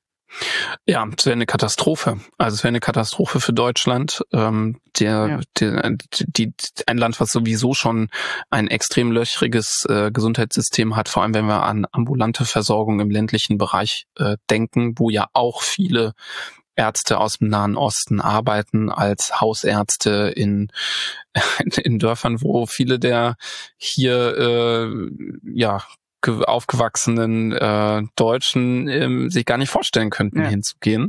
Ja, es wäre eine Katastrophe. Also es wäre eine Katastrophe für Deutschland. Ähm, der, ja. der, die, ein Land, was sowieso schon ein extrem löchriges äh, Gesundheitssystem hat, vor allem wenn wir an ambulante Versorgung im ländlichen Bereich äh, denken, wo ja auch viele Ärzte aus dem Nahen Osten arbeiten als Hausärzte in, in Dörfern, wo viele der hier äh, ja aufgewachsenen äh, Deutschen ähm, sich gar nicht vorstellen könnten, ja. hinzugehen.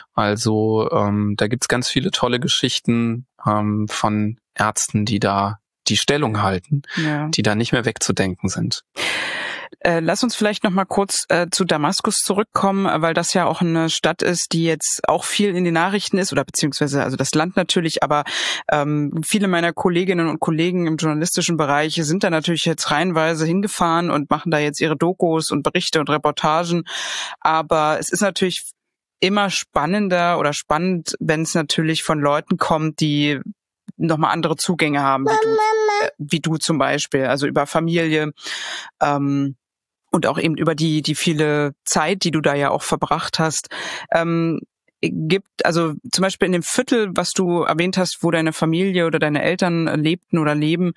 Also ähm, da gibt's ganz viele tolle Geschichten ähm, von Ärzten, die da die Stellung halten, ja. die da nicht mehr wegzudenken sind. Äh, lass uns vielleicht noch mal kurz äh, zu Damaskus zurückkommen, weil das ja auch eine Stadt ist, die jetzt auch viel in den Nachrichten ist, oder beziehungsweise also das Land natürlich, aber ähm, viele meiner Kolleginnen und Kollegen im journalistischen Bereich sind da natürlich jetzt reihenweise hingefahren und machen da jetzt ihre Dokus und Berichte und Reportagen, aber es ist natürlich immer spannender oder spannend, wenn es natürlich von Leuten kommt, die nochmal andere Zugänge haben, wie du, äh, wie du zum Beispiel, also über Familie ähm, und auch eben über die die viele Zeit, die du da ja auch verbracht hast. Ähm, gibt, also zum Beispiel in dem Viertel, was du erwähnt hast, wo deine Familie oder deine Eltern lebten oder leben,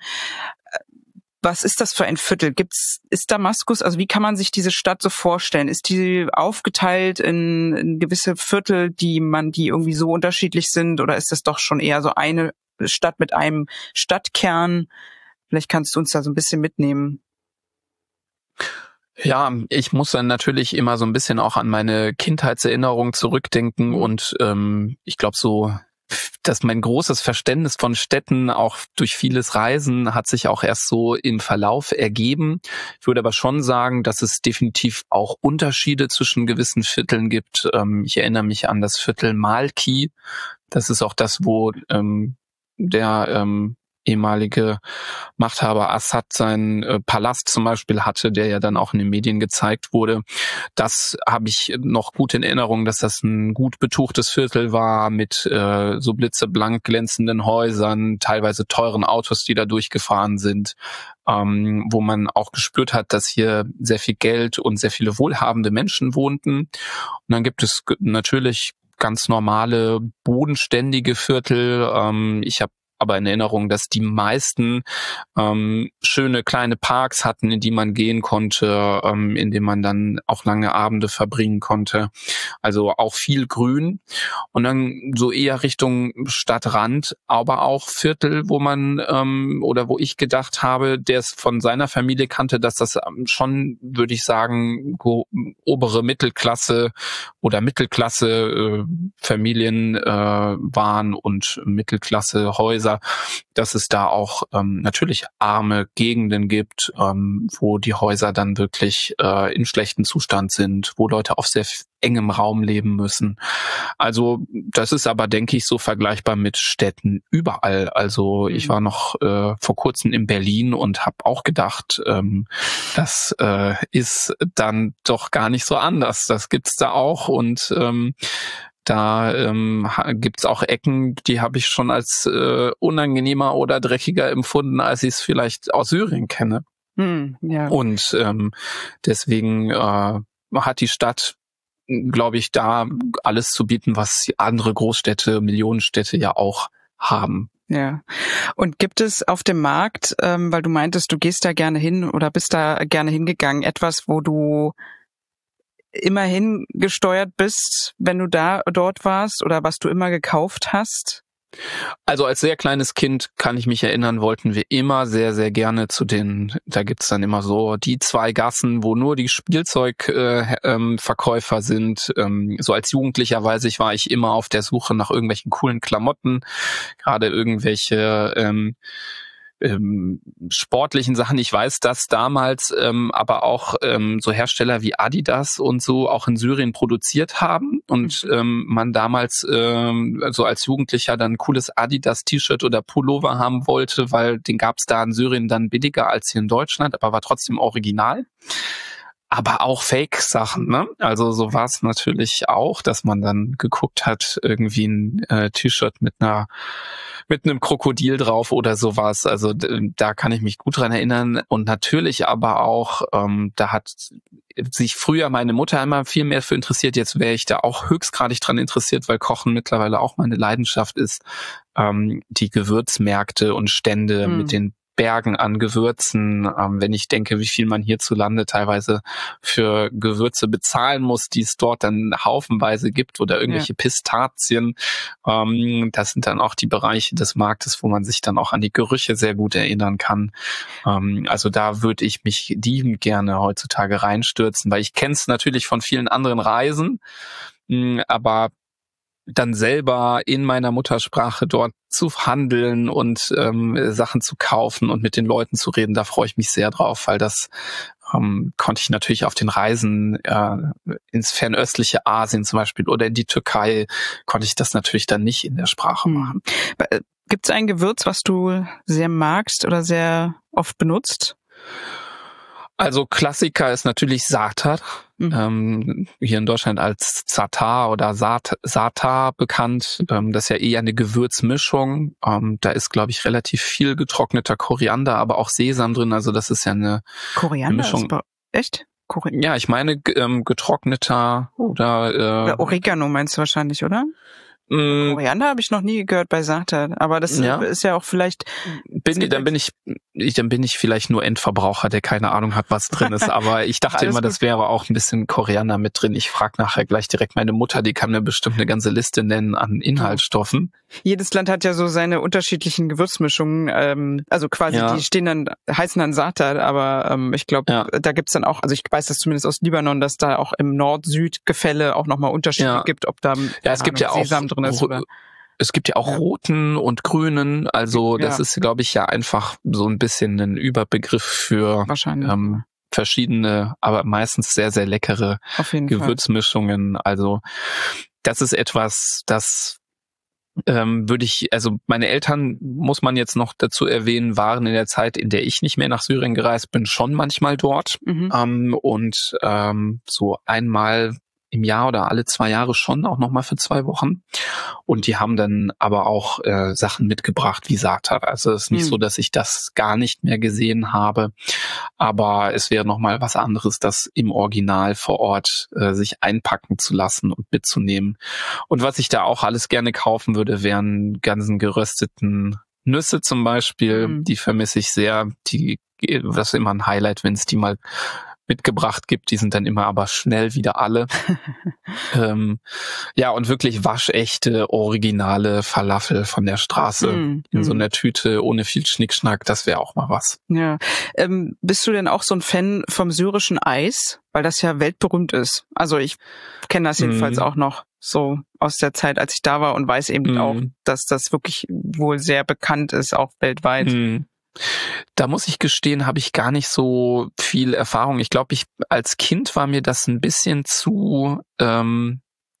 was ist das für ein Viertel? Gibt's, ist Damaskus, also wie kann man sich diese Stadt so vorstellen? Ist die aufgeteilt in, in gewisse Viertel, die man, die irgendwie so unterschiedlich sind, oder ist das doch schon eher so eine Stadt mit einem Stadtkern? Vielleicht kannst du uns da so ein bisschen mitnehmen. Ja, ich muss dann natürlich immer so ein bisschen auch an meine Kindheitserinnerung zurückdenken und ähm, ich glaube so dass mein großes Verständnis von Städten auch durch vieles Reisen hat sich auch erst so im Verlauf ergeben. Ich würde aber schon sagen, dass es definitiv auch Unterschiede zwischen gewissen Vierteln gibt. Ähm, ich erinnere mich an das Viertel Malki. Das ist auch das, wo ähm, der ähm, ehemalige Machthaber Assad seinen äh, Palast zum Beispiel hatte, der ja dann auch in den Medien gezeigt wurde. Das habe ich noch gut in Erinnerung, dass das ein gut betuchtes Viertel war mit äh, so blitzeblank glänzenden Häusern, teilweise teuren Autos, die da durchgefahren sind, ähm, wo man auch gespürt hat, dass hier sehr viel Geld und sehr viele wohlhabende Menschen wohnten. Und dann gibt es natürlich ganz normale, bodenständige Viertel. Ähm, ich habe aber in Erinnerung, dass die meisten ähm, schöne kleine Parks hatten, in die man gehen konnte, ähm, in denen man dann auch lange Abende verbringen konnte. Also auch viel Grün. Und dann so eher Richtung Stadtrand, aber auch Viertel, wo man ähm, oder wo ich gedacht habe, der es von seiner Familie kannte, dass das schon, würde ich sagen, go- obere Mittelklasse oder Mittelklasse äh, Familien äh, waren und Mittelklasse Häuser, dass es da auch ähm, natürlich arme Gegenden gibt, ähm, wo die Häuser dann wirklich äh, in schlechtem Zustand sind, wo Leute auf sehr engem Raum leben müssen. Also das ist aber, denke ich, so vergleichbar mit Städten überall. Also mhm. ich war noch äh, vor kurzem in Berlin und habe auch gedacht, ähm, das äh, ist dann doch gar nicht so anders. Das gibt's da auch und ähm, Da ähm, gibt's auch Ecken, die habe ich schon als äh, unangenehmer oder dreckiger empfunden, als ich es vielleicht aus Syrien kenne. Hm, ja. Und ähm, deswegen äh, hat die Stadt, glaube ich, da alles zu bieten, was andere Großstädte, Millionenstädte ja auch haben. Ja. Und gibt es auf dem Markt, ähm, weil du meintest, du gehst da gerne hin oder bist da gerne hingegangen, etwas, wo du immerhin gesteuert bist, wenn du da dort warst oder was du immer gekauft hast? Also als sehr kleines Kind kann ich mich erinnern, wollten wir immer sehr, sehr gerne zu den, da gibt's dann immer so die zwei Gassen, wo nur die Spielzeugverkäufer äh, ähm, sind. Ähm, so als Jugendlicher weiß ich, war ich immer auf der Suche nach irgendwelchen coolen Klamotten, gerade irgendwelche ähm, ähm, sportlichen Sachen. Ich weiß, dass damals ähm, aber auch ähm, so Hersteller wie Adidas und so auch in Syrien produziert haben und ähm, man damals ähm, so als Jugendlicher dann ein cooles Adidas-T-Shirt oder Pullover haben wollte, weil den gab es da in Syrien dann billiger als hier in Deutschland, aber war trotzdem original. Aber auch Fake-Sachen, ne? Also so war es natürlich auch, dass man dann geguckt hat, irgendwie ein äh, T-Shirt mit einer mit einem Krokodil drauf oder sowas. Also d- da kann ich mich gut dran erinnern. Und natürlich aber auch, ähm, da hat sich früher meine Mutter immer viel mehr für interessiert. Jetzt wäre ich da auch höchstgradig dran interessiert, weil Kochen mittlerweile auch meine Leidenschaft ist. Ähm, die Gewürzmärkte und Stände mhm. mit den Bergen an Gewürzen, ähm, wenn ich denke, wie viel man hierzulande teilweise für Gewürze bezahlen muss, die es dort dann haufenweise gibt oder irgendwelche ja. Pistazien. Ähm, das sind dann auch die Bereiche des Marktes, wo man sich dann auch an die Gerüche sehr gut erinnern kann. Ähm, also da würde ich mich liebend gerne heutzutage reinstürzen, weil ich kenne es natürlich von vielen anderen Reisen, mh, aber dann selber in meiner Muttersprache dort zu handeln und ähm, Sachen zu kaufen und mit den Leuten zu reden, da freue ich mich sehr drauf, weil das ähm, konnte ich natürlich auf den Reisen äh, ins fernöstliche Asien zum Beispiel oder in die Türkei, konnte ich das natürlich dann nicht in der Sprache machen. Gibt es ein Gewürz, was du sehr magst oder sehr oft benutzt? Also Klassiker ist natürlich Zaatar, mhm. ähm, hier in Deutschland als Zaatar oder Saat, Zaatar bekannt. Ähm, das ist ja eher eine Gewürzmischung. Ähm, da ist, glaube ich, relativ viel getrockneter Koriander, aber auch Sesam drin. Also das ist ja eine, Koriander eine Mischung. Ist echt? Kori- ja, ich meine ähm, getrockneter oder... Äh, oder Oregano meinst du wahrscheinlich, oder? Koriander habe ich noch nie gehört bei Zaatar, aber das ja. ist ja auch vielleicht... Bin, dann bin ich, ich, dann bin ich vielleicht nur Endverbraucher, der keine Ahnung hat, was drin ist. Aber ich dachte immer, gut. Das wäre auch ein bisschen Koriander mit drin. Ich frage nachher gleich direkt meine Mutter, die kann mir bestimmt eine ganze Liste nennen an Inhaltsstoffen. Jedes Land hat ja so seine unterschiedlichen Gewürzmischungen. Ähm, also quasi, ja. die stehen dann, heißen dann Zaatar, aber ähm, ich glaube, ja. da gibt's dann auch, also ich weiß das zumindest aus Libanon, dass da auch im Nord-Süd-Gefälle auch nochmal Unterschiede ja. gibt, ob da ja, es gibt ja Sesam auch drin ist. Oder? es gibt ja auch roten und grünen, also das Ja. ist, glaube ich, ja einfach so ein bisschen ein Überbegriff für Wahrscheinlich. ähm, verschiedene, aber meistens sehr, sehr leckere Auf jeden Gewürzmischungen. Also das ist etwas, das ähm, würde ich, also meine Eltern, muss man jetzt noch dazu erwähnen, waren in der Zeit, in der ich nicht mehr nach Syrien gereist bin, schon manchmal dort. Fall. Mhm. Ähm, und ähm, so einmal im Jahr oder alle zwei Jahre schon auch nochmal für zwei Wochen. Und die haben dann aber auch äh, Sachen mitgebracht wie Satar. Also es ist nicht Hm. so, dass ich das gar nicht mehr gesehen habe. Aber es wäre nochmal was anderes, das im Original vor Ort äh, sich einpacken zu lassen und mitzunehmen. Und was ich da auch alles gerne kaufen würde, wären ganzen gerösteten Nüsse zum Beispiel. Mhm. Die vermisse ich sehr. Die, das ist immer ein Highlight, wenn es die mal mitgebracht gibt. Die sind dann immer aber schnell wieder alle. ähm, ja, und wirklich waschechte, originale Falafel von der Straße Mhm. in so Mhm. einer Tüte ohne viel Schnickschnack. Das wäre auch mal was. Ja. Ähm, bist du denn auch so ein Fan vom syrischen Eis? Weil das ja weltberühmt ist. Also ich kenne das jedenfalls Mhm. auch noch so aus der Zeit, als ich da war und weiß eben Mhm. auch, dass das wirklich wohl sehr bekannt ist, auch weltweit. Mhm. Da muss ich gestehen, habe ich gar nicht so viel Erfahrung. Ich glaube, ich als Kind war mir das ein bisschen zu ähm,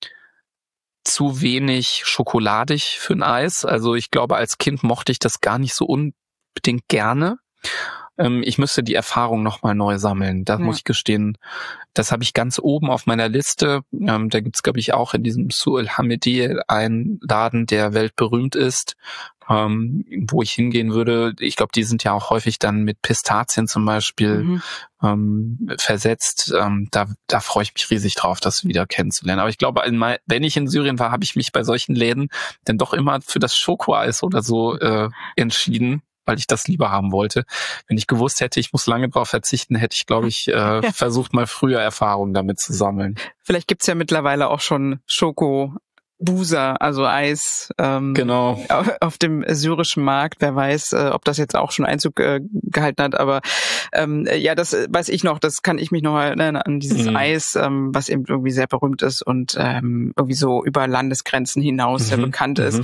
zu wenig schokoladig für ein Eis. Also ich glaube, als Kind mochte ich das gar nicht so unbedingt gerne. Ähm, ich müsste die Erfahrung nochmal neu sammeln. Da Ja. muss ich gestehen, das habe ich ganz oben auf meiner Liste. Ähm, da gibt's, glaube ich, auch in diesem Su'ul Hamidi einen Laden, der weltberühmt ist, ähm, wo ich hingehen würde. Ich glaube, die sind ja auch häufig dann mit Pistazien zum Beispiel Mhm. ähm, versetzt. Ähm, da, da freue ich mich riesig drauf, das wieder kennenzulernen. Aber ich glaube, in mein, wenn ich in Syrien war, habe ich mich bei solchen Läden dann doch immer für das Schokoeis oder so äh, entschieden, weil ich das lieber haben wollte. Wenn ich gewusst hätte, ich muss lange drauf verzichten, hätte ich, glaube ich, äh, Ja. versucht, mal früher Erfahrungen damit zu sammeln. Vielleicht gibt's ja mittlerweile auch schon Schoko Busa, also Eis, ähm, Genau. auf, auf dem syrischen Markt. Wer weiß, äh, ob das jetzt auch schon Einzug äh, gehalten hat. Aber ähm, ja, das äh, weiß ich noch. Das kann ich mich noch erinnern an dieses Mhm. Eis, ähm, was eben irgendwie sehr berühmt ist und ähm, irgendwie so über Landesgrenzen hinaus sehr Mhm. bekannt ist. Mhm.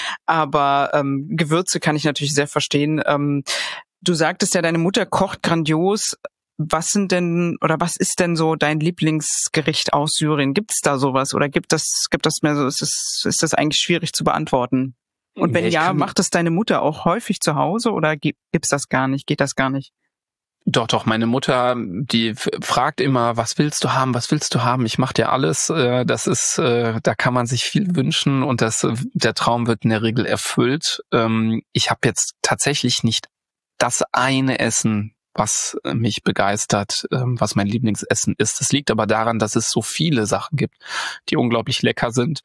Aber ähm, Gewürze kann ich natürlich sehr verstehen. Ähm, du sagtest ja, deine Mutter kocht grandios. Was sind denn oder was ist denn so dein Lieblingsgericht aus Syrien? Gibt's da sowas oder gibt das gibt das mehr so? Ist es ist das eigentlich schwierig zu beantworten? Und wenn Ja, ich ja, kann- macht das deine Mutter auch häufig zu Hause oder gi- gibt's das gar nicht? Geht das gar nicht? Doch, doch, meine Mutter, die f- fragt immer, was willst du haben, was willst du haben? Ich mache dir alles. Äh, Das ist, äh, da kann man sich viel wünschen und das, äh, der Traum wird in der Regel erfüllt. Ähm, Ich habe jetzt tatsächlich nicht das eine Essen, was äh, mich begeistert, ähm, was mein Lieblingsessen ist. Das liegt aber daran, dass es so viele Sachen gibt, die unglaublich lecker sind.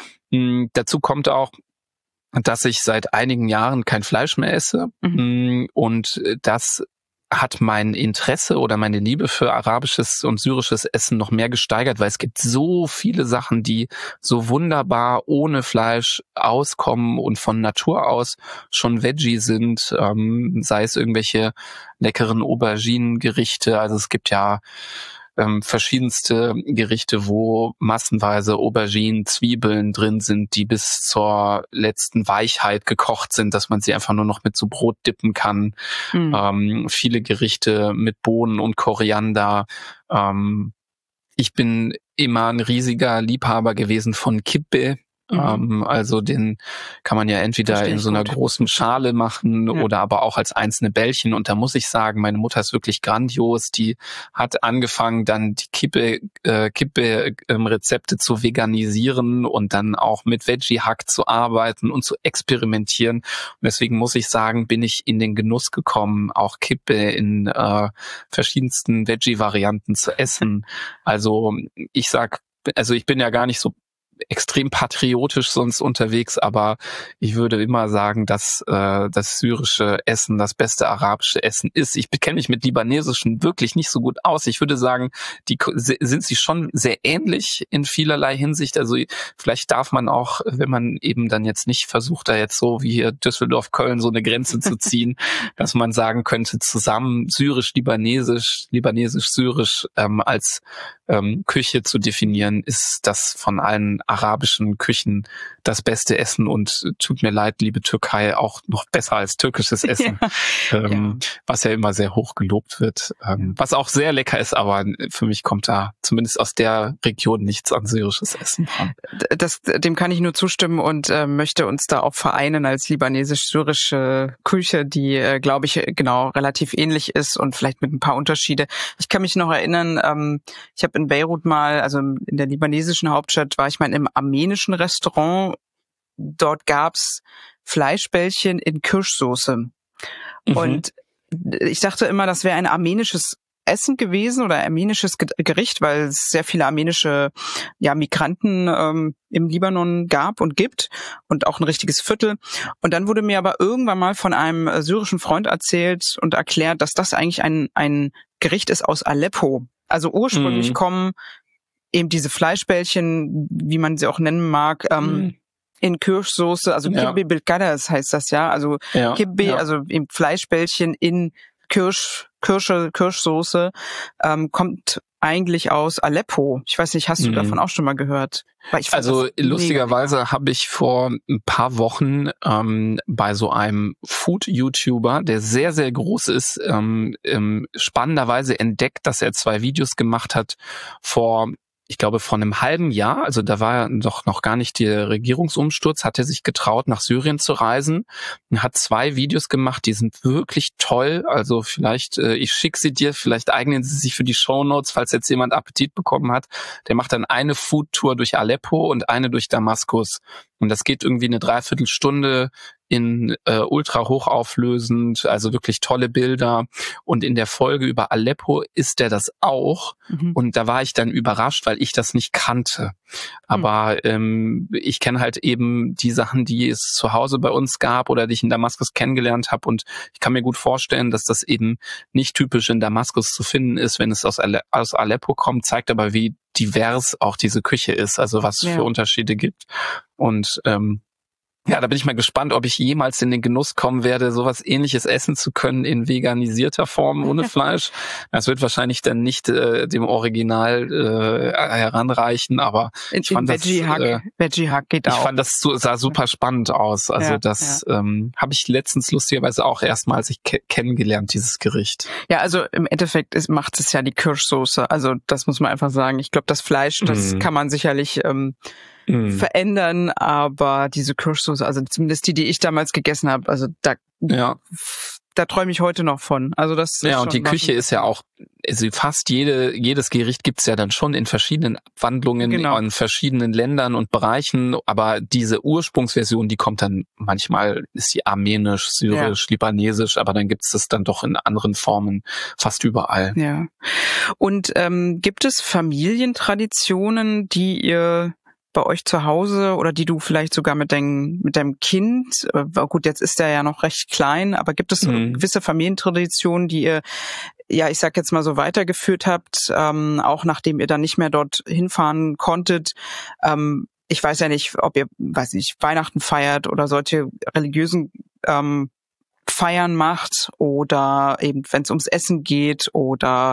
Mm, Dazu kommt auch, dass ich seit einigen Jahren kein Fleisch mehr esse. Mhm. Mm, Und äh, das hat mein Interesse oder meine Liebe für arabisches und syrisches Essen noch mehr gesteigert, weil es gibt so viele Sachen, die so wunderbar ohne Fleisch auskommen und von Natur aus schon Veggie sind, ähm, sei es irgendwelche leckeren Auberginengerichte. Also es gibt ja ähm, verschiedenste Gerichte, wo massenweise Auberginen, Zwiebeln drin sind, die bis zur letzten Weichheit gekocht sind, dass man sie einfach nur noch mit so Brot dippen kann. Mhm. Ähm, viele Gerichte mit Bohnen und Koriander. Ähm, ich bin immer ein riesiger Liebhaber gewesen von Kibbeh. Mhm. Ähm, also den kann man ja entweder Verstehe in ich so einer gut. großen Schale machen Ja. oder aber auch als einzelne Bällchen. Und da muss ich sagen, meine Mutter ist wirklich grandios. Die hat angefangen, dann die Kibbeh, äh, Kibbeh-Rezepte zu veganisieren und dann auch mit Veggie-Hack zu arbeiten und zu experimentieren. Und deswegen muss ich sagen, bin ich in den Genuss gekommen, auch Kibbeh in äh, verschiedensten Veggie-Varianten zu essen. Also ich sag, also ich bin ja gar nicht so extrem patriotisch sonst unterwegs, aber ich würde immer sagen, dass äh, das syrische Essen das beste arabische Essen ist. Ich kenne mich mit libanesischen wirklich nicht so gut aus. Ich würde sagen, die ko- se- sind sie schon sehr ähnlich in vielerlei Hinsicht. Also vielleicht darf man auch, wenn man eben dann jetzt nicht versucht, da jetzt so wie hier Düsseldorf, Köln so eine Grenze zu ziehen, dass man sagen könnte, zusammen syrisch-libanesisch, libanesisch-syrisch ähm, als ähm, Küche zu definieren, ist das von allen arabischen Küchen das beste Essen und tut mir leid, liebe Türkei, auch noch besser als türkisches Essen, ja. Ähm, ja. was ja immer sehr hoch gelobt wird, ähm, was auch sehr lecker ist, aber für mich kommt da zumindest aus der Region nichts an syrisches Essen dran. Das, dem kann ich nur zustimmen und äh, möchte uns da auch vereinen als libanesisch-syrische Küche, die, äh, glaube ich, genau relativ ähnlich ist und vielleicht mit ein paar Unterschiede. Ich kann mich noch erinnern, ähm, ich habe in Beirut mal, also in der libanesischen Hauptstadt, war ich mal in einem armenischen Restaurant. Dort gab's Fleischbällchen in Kirschsoße. Mhm. Und ich dachte immer, das wäre ein armenisches Essen gewesen oder armenisches Gericht, weil es sehr viele armenische ja, Migranten ähm, im Libanon gab und gibt und auch ein richtiges Viertel. Und dann wurde mir aber irgendwann mal von einem äh, syrischen Freund erzählt und erklärt, dass das eigentlich ein ein Gericht ist aus Aleppo. Also ursprünglich mhm. kommen eben diese Fleischbällchen, wie man sie auch nennen mag, ähm, mhm. in Kirschsoße, also ja. Kibbe bil Gadas heißt das ja, also ja, Kibbe, ja. also eben Fleischbällchen in Kirsch, Kirsche, Kirschsoße, ähm, kommt eigentlich aus Aleppo. Ich weiß nicht, hast du mhm. davon auch schon mal gehört? Weil ich also lustigerweise habe ich vor ein paar Wochen ähm, bei so einem Food-YouTuber, der sehr, sehr groß ist, ähm, ähm, spannenderweise entdeckt, dass er zwei Videos gemacht hat vor ich glaube, vor einem halben Jahr, also da war doch noch gar nicht der Regierungsumsturz, hat er sich getraut, nach Syrien zu reisen und hat zwei Videos gemacht, die sind wirklich toll. Also vielleicht, äh, ich schicke sie dir, vielleicht eignen sie sich für die Shownotes, falls jetzt jemand Appetit bekommen hat. Der macht dann eine Foodtour durch Aleppo und eine durch Damaskus. Und das geht irgendwie eine Dreiviertelstunde in äh, ultra hochauflösend, also wirklich tolle Bilder. Und in der Folge über Aleppo ist der das auch. Mhm. Und da war ich dann überrascht, weil ich das nicht kannte. Aber mhm. ähm, ich kenne halt eben die Sachen, die es zu Hause bei uns gab oder die ich in Damaskus kennengelernt habe. Und ich kann mir gut vorstellen, dass das eben nicht typisch in Damaskus zu finden ist, wenn es aus, Ale- aus Aleppo kommt, zeigt aber, wie divers auch diese Küche ist, also was ja. für Unterschiede gibt. Und ähm, ja, da bin ich mal gespannt, ob ich jemals in den Genuss kommen werde, sowas Ähnliches essen zu können in veganisierter Form ohne Fleisch. Das wird wahrscheinlich dann nicht äh, dem Original äh, heranreichen, aber in, ich fand in Veggie das, Hack, äh, Veggie Hack geht ich auch. fand das sah super spannend aus. Also ja, das ja. ähm, habe ich letztens lustigerweise auch erstmals ich ke- kennengelernt, dieses Gericht. Ja, also im Endeffekt ist, macht es ja die Kirschsoße. Also das muss man einfach sagen. Ich glaube, das Fleisch, das mm. kann man sicherlich ähm, Mm. verändern, aber diese Kirschsoße, also zumindest die, die ich damals gegessen habe, also da, ja. da träume ich heute noch von. Also das ist ja, und die Küche ist ja auch, also fast jede jedes Gericht gibt's ja dann schon in verschiedenen Abwandlungen, genau. in verschiedenen Ländern und Bereichen, aber diese Ursprungsversion, die kommt dann manchmal, ist die armenisch, syrisch, ja. libanesisch, aber dann gibt's das dann doch in anderen Formen fast überall. Ja. Und ähm, gibt es Familientraditionen, die ihr bei euch zu Hause oder die du vielleicht sogar mit dein, mit deinem Kind, äh, gut, jetzt ist der ja noch recht klein, aber gibt es mhm. gewisse Familientraditionen, die ihr, ja, ich sag jetzt mal so weitergeführt habt, ähm, auch nachdem ihr dann nicht mehr dort hinfahren konntet? Ähm, ich weiß ja nicht, ob ihr, weiß nicht, Weihnachten feiert oder solche religiösen ähm, Feiern macht oder eben, wenn es ums Essen geht oder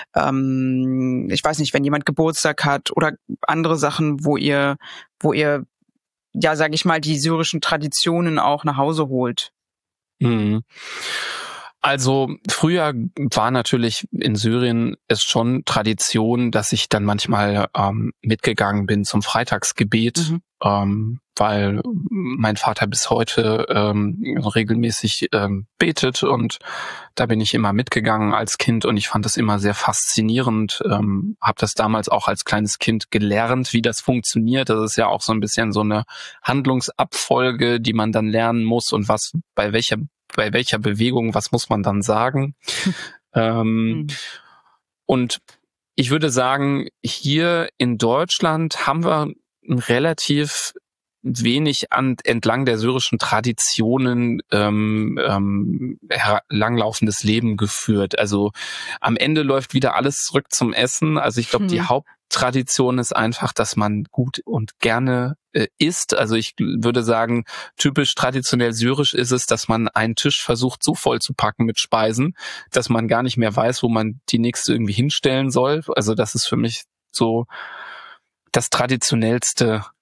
ähm, ich weiß nicht, wenn jemand Geburtstag hat oder andere Sachen, wo ihr, wo ihr, ja, sage ich mal, die syrischen Traditionen auch nach Hause holt. Mhm. Also früher war natürlich in Syrien es schon Tradition, dass ich dann manchmal ähm, mitgegangen bin zum Freitagsgebet, mhm. ähm, weil mein Vater bis heute ähm, regelmäßig ähm, betet und da bin ich immer mitgegangen als Kind und ich fand das immer sehr faszinierend, ähm, habe das damals auch als kleines Kind gelernt, wie das funktioniert. Das ist ja auch so ein bisschen so eine Handlungsabfolge, die man dann lernen muss und was bei welcher bei welcher Bewegung, was muss man dann sagen? ähm, mhm. Und ich würde sagen, hier in Deutschland haben wir relativ wenig an, entlang der syrischen Traditionen ähm, ähm, langlaufendes Leben geführt. Also am Ende läuft wieder alles zurück zum Essen. Also ich glaube, mhm. die Haupttradition ist einfach, dass man gut und gerne äh, isst. Also ich würde sagen, typisch traditionell syrisch ist es, dass man einen Tisch versucht so voll zu packen mit Speisen, dass man gar nicht mehr weiß, wo man die nächste irgendwie hinstellen soll. Also das ist für mich so das traditionellste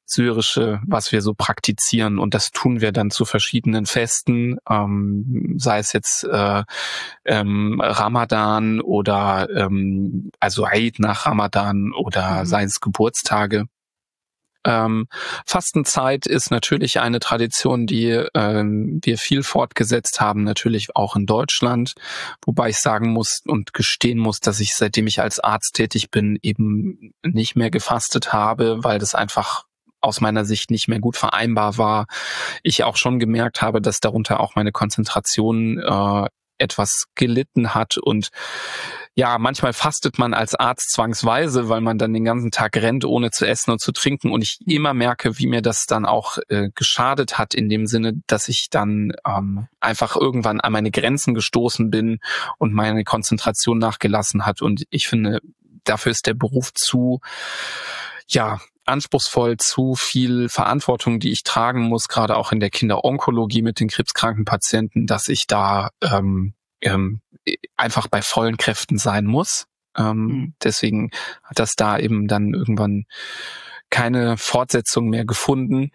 Syrische, was wir so praktizieren. Und das tun wir dann zu verschiedenen Festen, ähm, sei es jetzt äh, ähm, Ramadan oder ähm, also Eid nach Ramadan oder mhm. sei es Geburtstage. Ähm, Fastenzeit ist natürlich eine Tradition, die ähm, wir viel fortgesetzt haben, natürlich auch in Deutschland, wobei ich sagen muss und gestehen muss, dass ich, seitdem ich als Arzt tätig bin, eben nicht mehr gefastet habe, weil das einfach aus meiner Sicht nicht mehr gut vereinbar war. Ich auch schon gemerkt habe, dass darunter auch meine Konzentration äh, etwas gelitten hat und ja, manchmal fastet man als Arzt zwangsweise, weil man dann den ganzen Tag rennt, ohne zu essen und zu trinken. Und ich immer merke, wie mir das dann auch äh, geschadet hat, in dem Sinne, dass ich dann ähm, einfach irgendwann an meine Grenzen gestoßen bin und meine Konzentration nachgelassen hat. Und ich finde, dafür ist der Beruf zu, ja, anspruchsvoll, zu viel Verantwortung, die ich tragen muss, gerade auch in der Kinderonkologie mit den krebskranken Patienten, dass ich da ähm, ähm, einfach bei vollen Kräften sein muss. Ähm, mhm. Deswegen hat das da eben dann irgendwann keine Fortsetzung mehr gefunden.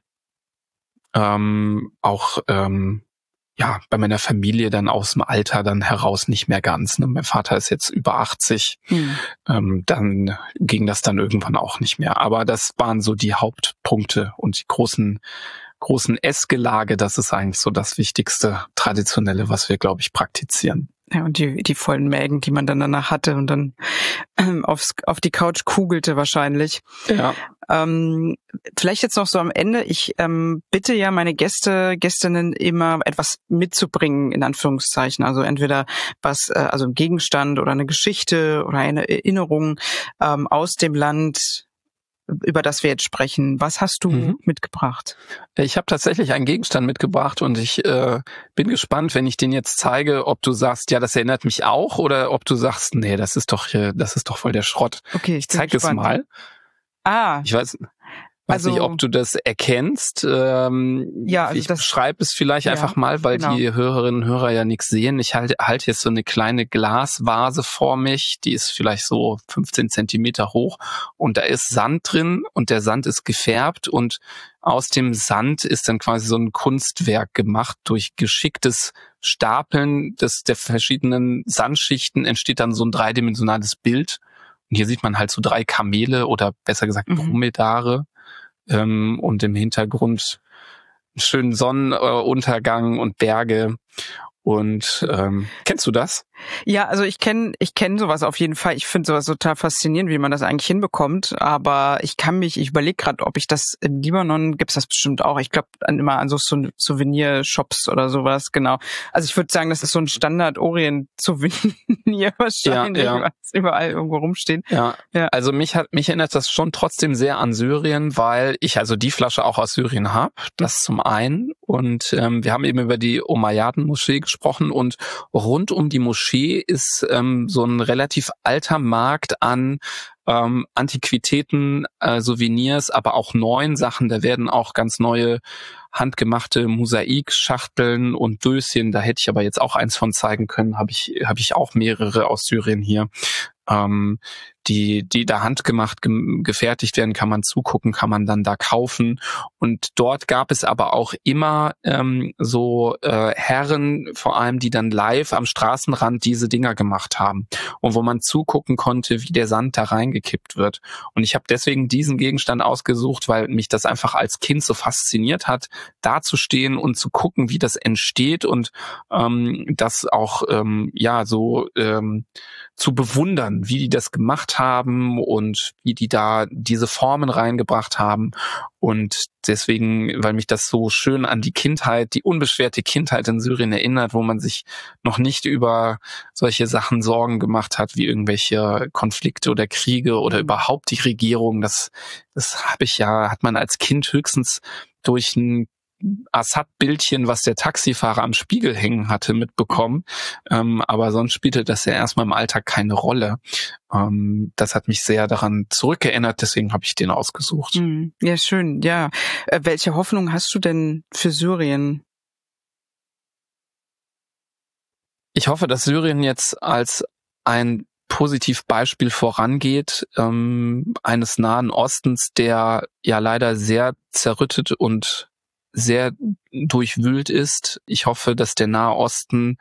Ähm, auch ähm, ja bei meiner Familie dann aus dem Alter dann heraus nicht mehr ganz. Ne? Mein Vater ist jetzt über achtzig. Mhm. Ähm, dann ging das dann irgendwann auch nicht mehr. Aber das waren so die Hauptpunkte und die großen großen Essgelage. Das ist eigentlich so das wichtigste Traditionelle, was wir, glaube ich, praktizieren. Ja, und die, die vollen Mägen, die man dann danach hatte und dann ähm, aufs, auf die Couch kugelte wahrscheinlich. Ja. Ähm, vielleicht jetzt noch so am Ende. Ich ähm, bitte ja meine Gäste, Gästinnen immer etwas mitzubringen, in Anführungszeichen. Also entweder was, äh, also ein Gegenstand oder eine Geschichte oder eine Erinnerung ähm, aus dem Land, über das wir jetzt sprechen. Was hast du mhm. mitgebracht? Ich habe tatsächlich einen Gegenstand mitgebracht und ich äh, bin gespannt, wenn ich den jetzt zeige, ob du sagst, ja, das erinnert mich auch, oder ob du sagst, nee, das ist doch hier, das ist doch voll der Schrott. Okay, ich zeig es mal. Ah. Ich weiß, weiß also, nicht, ob du das erkennst. Ähm, ja, also ich das, beschreibe es vielleicht ja, einfach mal, weil genau. die Hörerinnen und Hörer ja nichts sehen. Ich halte halt jetzt so eine kleine Glasvase vor mich, die ist vielleicht so fünfzehn Zentimeter hoch und da ist Sand drin und der Sand ist gefärbt und aus dem Sand ist dann quasi so ein Kunstwerk gemacht. Durch geschicktes Stapeln des der verschiedenen Sandschichten entsteht dann so ein dreidimensionales Bild. Und hier sieht man halt so drei Kamele oder besser gesagt Dromedare. Ähm, und im Hintergrund einen schönen Sonnenuntergang und Berge. Und ähm, kennst du das? Ja, also ich kenne ich kenne sowas auf jeden Fall. Ich finde sowas total faszinierend, wie man das eigentlich hinbekommt. Aber ich kann mich, ich überlege gerade, ob ich das in Libanon, gibt's das bestimmt auch. Ich glaube immer an so Souvenir-Shops oder sowas, genau. Also ich würde sagen, das ist so ein Standard-Orient-Souvenir wahrscheinlich, ja, ja. was überall irgendwo rumstehen. Ja. ja, also mich hat mich erinnert das schon trotzdem sehr an Syrien, weil ich also die Flasche auch aus Syrien habe. Das zum einen. Und ähm, wir haben eben über die Umayyaden-Moschee gesprochen und rund um die Moschee ist ähm, so ein relativ alter Markt an ähm, Antiquitäten, äh, Souvenirs, aber auch neuen Sachen. Da werden auch ganz neue handgemachte Mosaikschachteln und Döschen. Da hätte ich aber jetzt auch eins von zeigen können. Habe ich habe ich auch mehrere aus Syrien hier. Ähm, die die da handgemacht ge- gefertigt werden, kann man zugucken, kann man dann da kaufen. Und dort gab es aber auch immer ähm, so äh, Herren, vor allem, die dann live am Straßenrand diese Dinger gemacht haben und wo man zugucken konnte, wie der Sand da reingekippt wird. Und ich habe deswegen diesen Gegenstand ausgesucht, weil mich das einfach als Kind so fasziniert hat, da zu stehen und zu gucken, wie das entsteht und ähm, das auch ähm, ja so ähm, zu bewundern, wie die das gemacht haben und wie die da diese Formen reingebracht haben. Und deswegen, weil mich das so schön an die Kindheit, die unbeschwerte Kindheit in Syrien erinnert, wo man sich noch nicht über solche Sachen Sorgen gemacht hat, wie irgendwelche Konflikte oder Kriege oder überhaupt die Regierung. Das, das habe ich ja, hat man als Kind höchstens durch ein Assad-Bildchen, was der Taxifahrer am Spiegel hängen hatte, mitbekommen. Ähm, aber sonst spielte das ja erstmal im Alltag keine Rolle. Ähm, das hat mich sehr daran zurückerinnert, deswegen habe ich den ausgesucht. Ja, schön. Ja. Äh, welche Hoffnung hast du denn für Syrien? Ich hoffe, dass Syrien jetzt als ein Positivbeispiel vorangeht, ähm, eines Nahen Ostens, der ja leider sehr zerrüttet und sehr durchwühlt ist. Ich hoffe, dass der Nahe Osten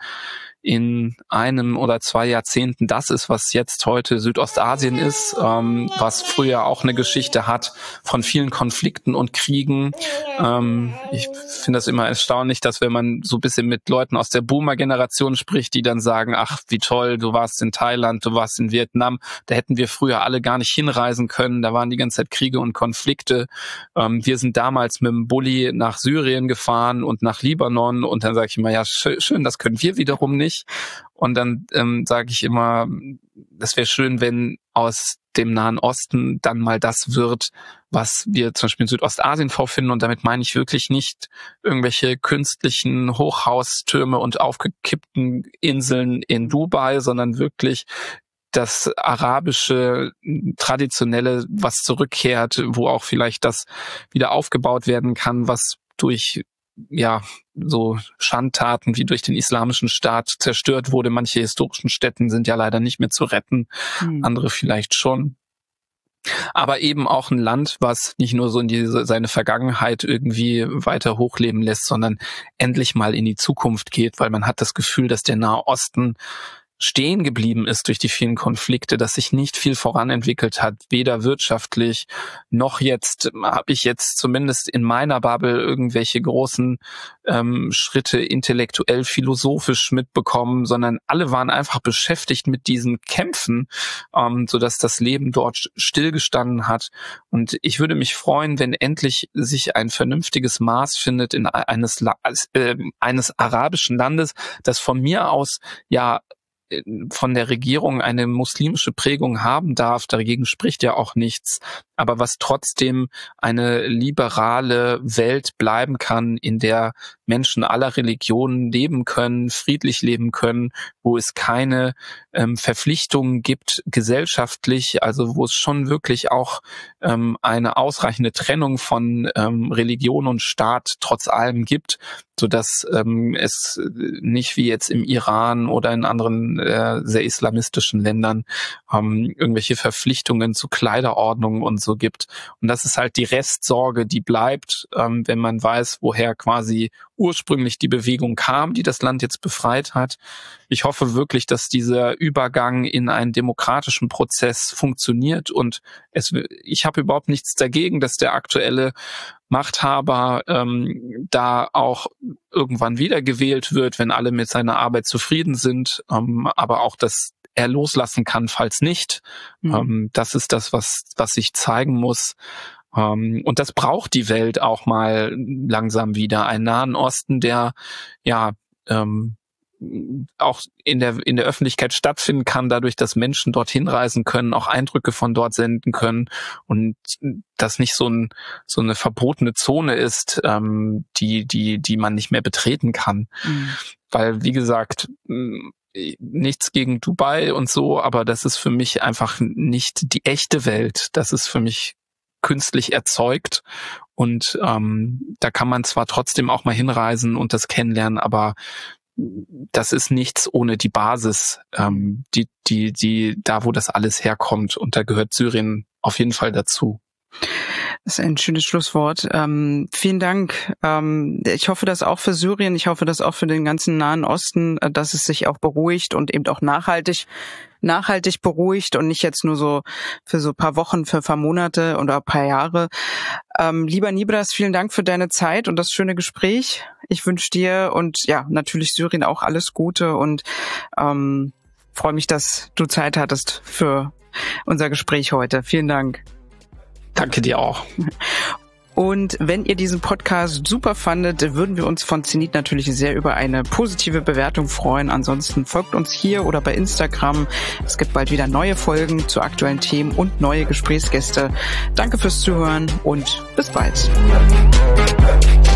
in einem oder zwei Jahrzehnten das ist, was jetzt heute Südostasien ist, ähm, was früher auch eine Geschichte hat von vielen Konflikten und Kriegen. Ähm, ich finde das immer erstaunlich, dass wenn man so ein bisschen mit Leuten aus der Boomer-Generation spricht, die dann sagen, ach, wie toll, du warst in Thailand, du warst in Vietnam, da hätten wir früher alle gar nicht hinreisen können, da waren die ganze Zeit Kriege und Konflikte. Ähm, wir sind damals mit dem Bulli nach Syrien gefahren und nach Libanon und dann sage ich immer, ja, schön, das können wir wiederum nicht. Und dann ähm, sage ich immer, es wäre schön, wenn aus dem Nahen Osten dann mal das wird, was wir zum Beispiel in Südostasien vorfinden. Und damit meine ich wirklich nicht irgendwelche künstlichen Hochhaustürme und aufgekippten Inseln in Dubai, sondern wirklich das arabische, traditionelle, was zurückkehrt, wo auch vielleicht das wieder aufgebaut werden kann, was durch ja, so Schandtaten wie durch den Islamischen Staat zerstört wurde. Manche historischen Stätten sind ja leider nicht mehr zu retten, hm. andere vielleicht schon. Aber eben auch ein Land, was nicht nur so in diese, seine Vergangenheit irgendwie weiter hochleben lässt, sondern endlich mal in die Zukunft geht, weil man hat das Gefühl, dass der Nahe Osten stehen geblieben ist durch die vielen Konflikte, dass sich nicht viel voranentwickelt hat, weder wirtschaftlich noch jetzt habe ich jetzt zumindest in meiner Bubble irgendwelche großen ähm, Schritte intellektuell, philosophisch mitbekommen, sondern alle waren einfach beschäftigt mit diesen Kämpfen, ähm, sodass das Leben dort stillgestanden hat. Und ich würde mich freuen, wenn endlich sich ein vernünftiges Maß findet in eines, äh, eines arabischen Landes, das von mir aus ja von der Regierung eine muslimische Prägung haben darf, dagegen spricht ja auch nichts, aber was trotzdem eine liberale Welt bleiben kann, in der Menschen aller Religionen leben können, friedlich leben können, wo es keine ähm, Verpflichtungen gibt gesellschaftlich, also wo es schon wirklich auch ähm, eine ausreichende Trennung von ähm, Religion und Staat trotz allem gibt, sodass ähm, es nicht wie jetzt im Iran oder in anderen äh, sehr islamistischen Ländern ähm, irgendwelche Verpflichtungen zu Kleiderordnungen und so gibt. Und das ist halt die Restsorge, die bleibt, ähm, wenn man weiß, woher quasi ursprünglich die Bewegung kam, die das Land jetzt befreit hat. Ich hoffe wirklich, dass dieser Übergang in einen demokratischen Prozess funktioniert und es, ich habe überhaupt nichts dagegen, dass der aktuelle Machthaber ähm, da auch irgendwann wiedergewählt wird, wenn alle mit seiner Arbeit zufrieden sind, ähm, aber auch, dass er loslassen kann, falls nicht. Mhm. Ähm, das ist das, was was sich zeigen muss. Um, und das braucht die Welt auch mal langsam wieder. Einen Nahen Osten, der ja ähm, auch in der in der Öffentlichkeit stattfinden kann, dadurch, dass Menschen dorthin reisen können, auch Eindrücke von dort senden können und das nicht so ein so eine verbotene Zone ist, ähm, die die die man nicht mehr betreten kann, mhm. weil wie gesagt nichts gegen Dubai und so, aber das ist für mich einfach nicht die echte Welt. Das ist für mich künstlich erzeugt und ähm, da kann man zwar trotzdem auch mal hinreisen und das kennenlernen, aber das ist nichts ohne die Basis, ähm, die die die da, wo das alles herkommt, und da gehört Syrien auf jeden Fall dazu. Das ist ein schönes Schlusswort. Ähm, vielen Dank. Ähm, ich hoffe, dass auch für Syrien, ich hoffe, dass auch für den ganzen Nahen Osten, dass es sich auch beruhigt und eben auch nachhaltig nachhaltig beruhigt und nicht jetzt nur so für so ein paar Wochen, für ein paar Monate oder ein paar Jahre. Ähm, lieber Nibras, vielen Dank für deine Zeit und das schöne Gespräch. Ich wünsche dir und ja, natürlich Syrien auch alles Gute und ähm, freue mich, dass du Zeit hattest für unser Gespräch heute. Vielen Dank. Danke dir auch. Und wenn ihr diesen Podcast super fandet, würden wir uns von Zenit natürlich sehr über eine positive Bewertung freuen. Ansonsten folgt uns hier oder bei Instagram. Es gibt bald wieder neue Folgen zu aktuellen Themen und neue Gesprächsgäste. Danke fürs Zuhören und bis bald.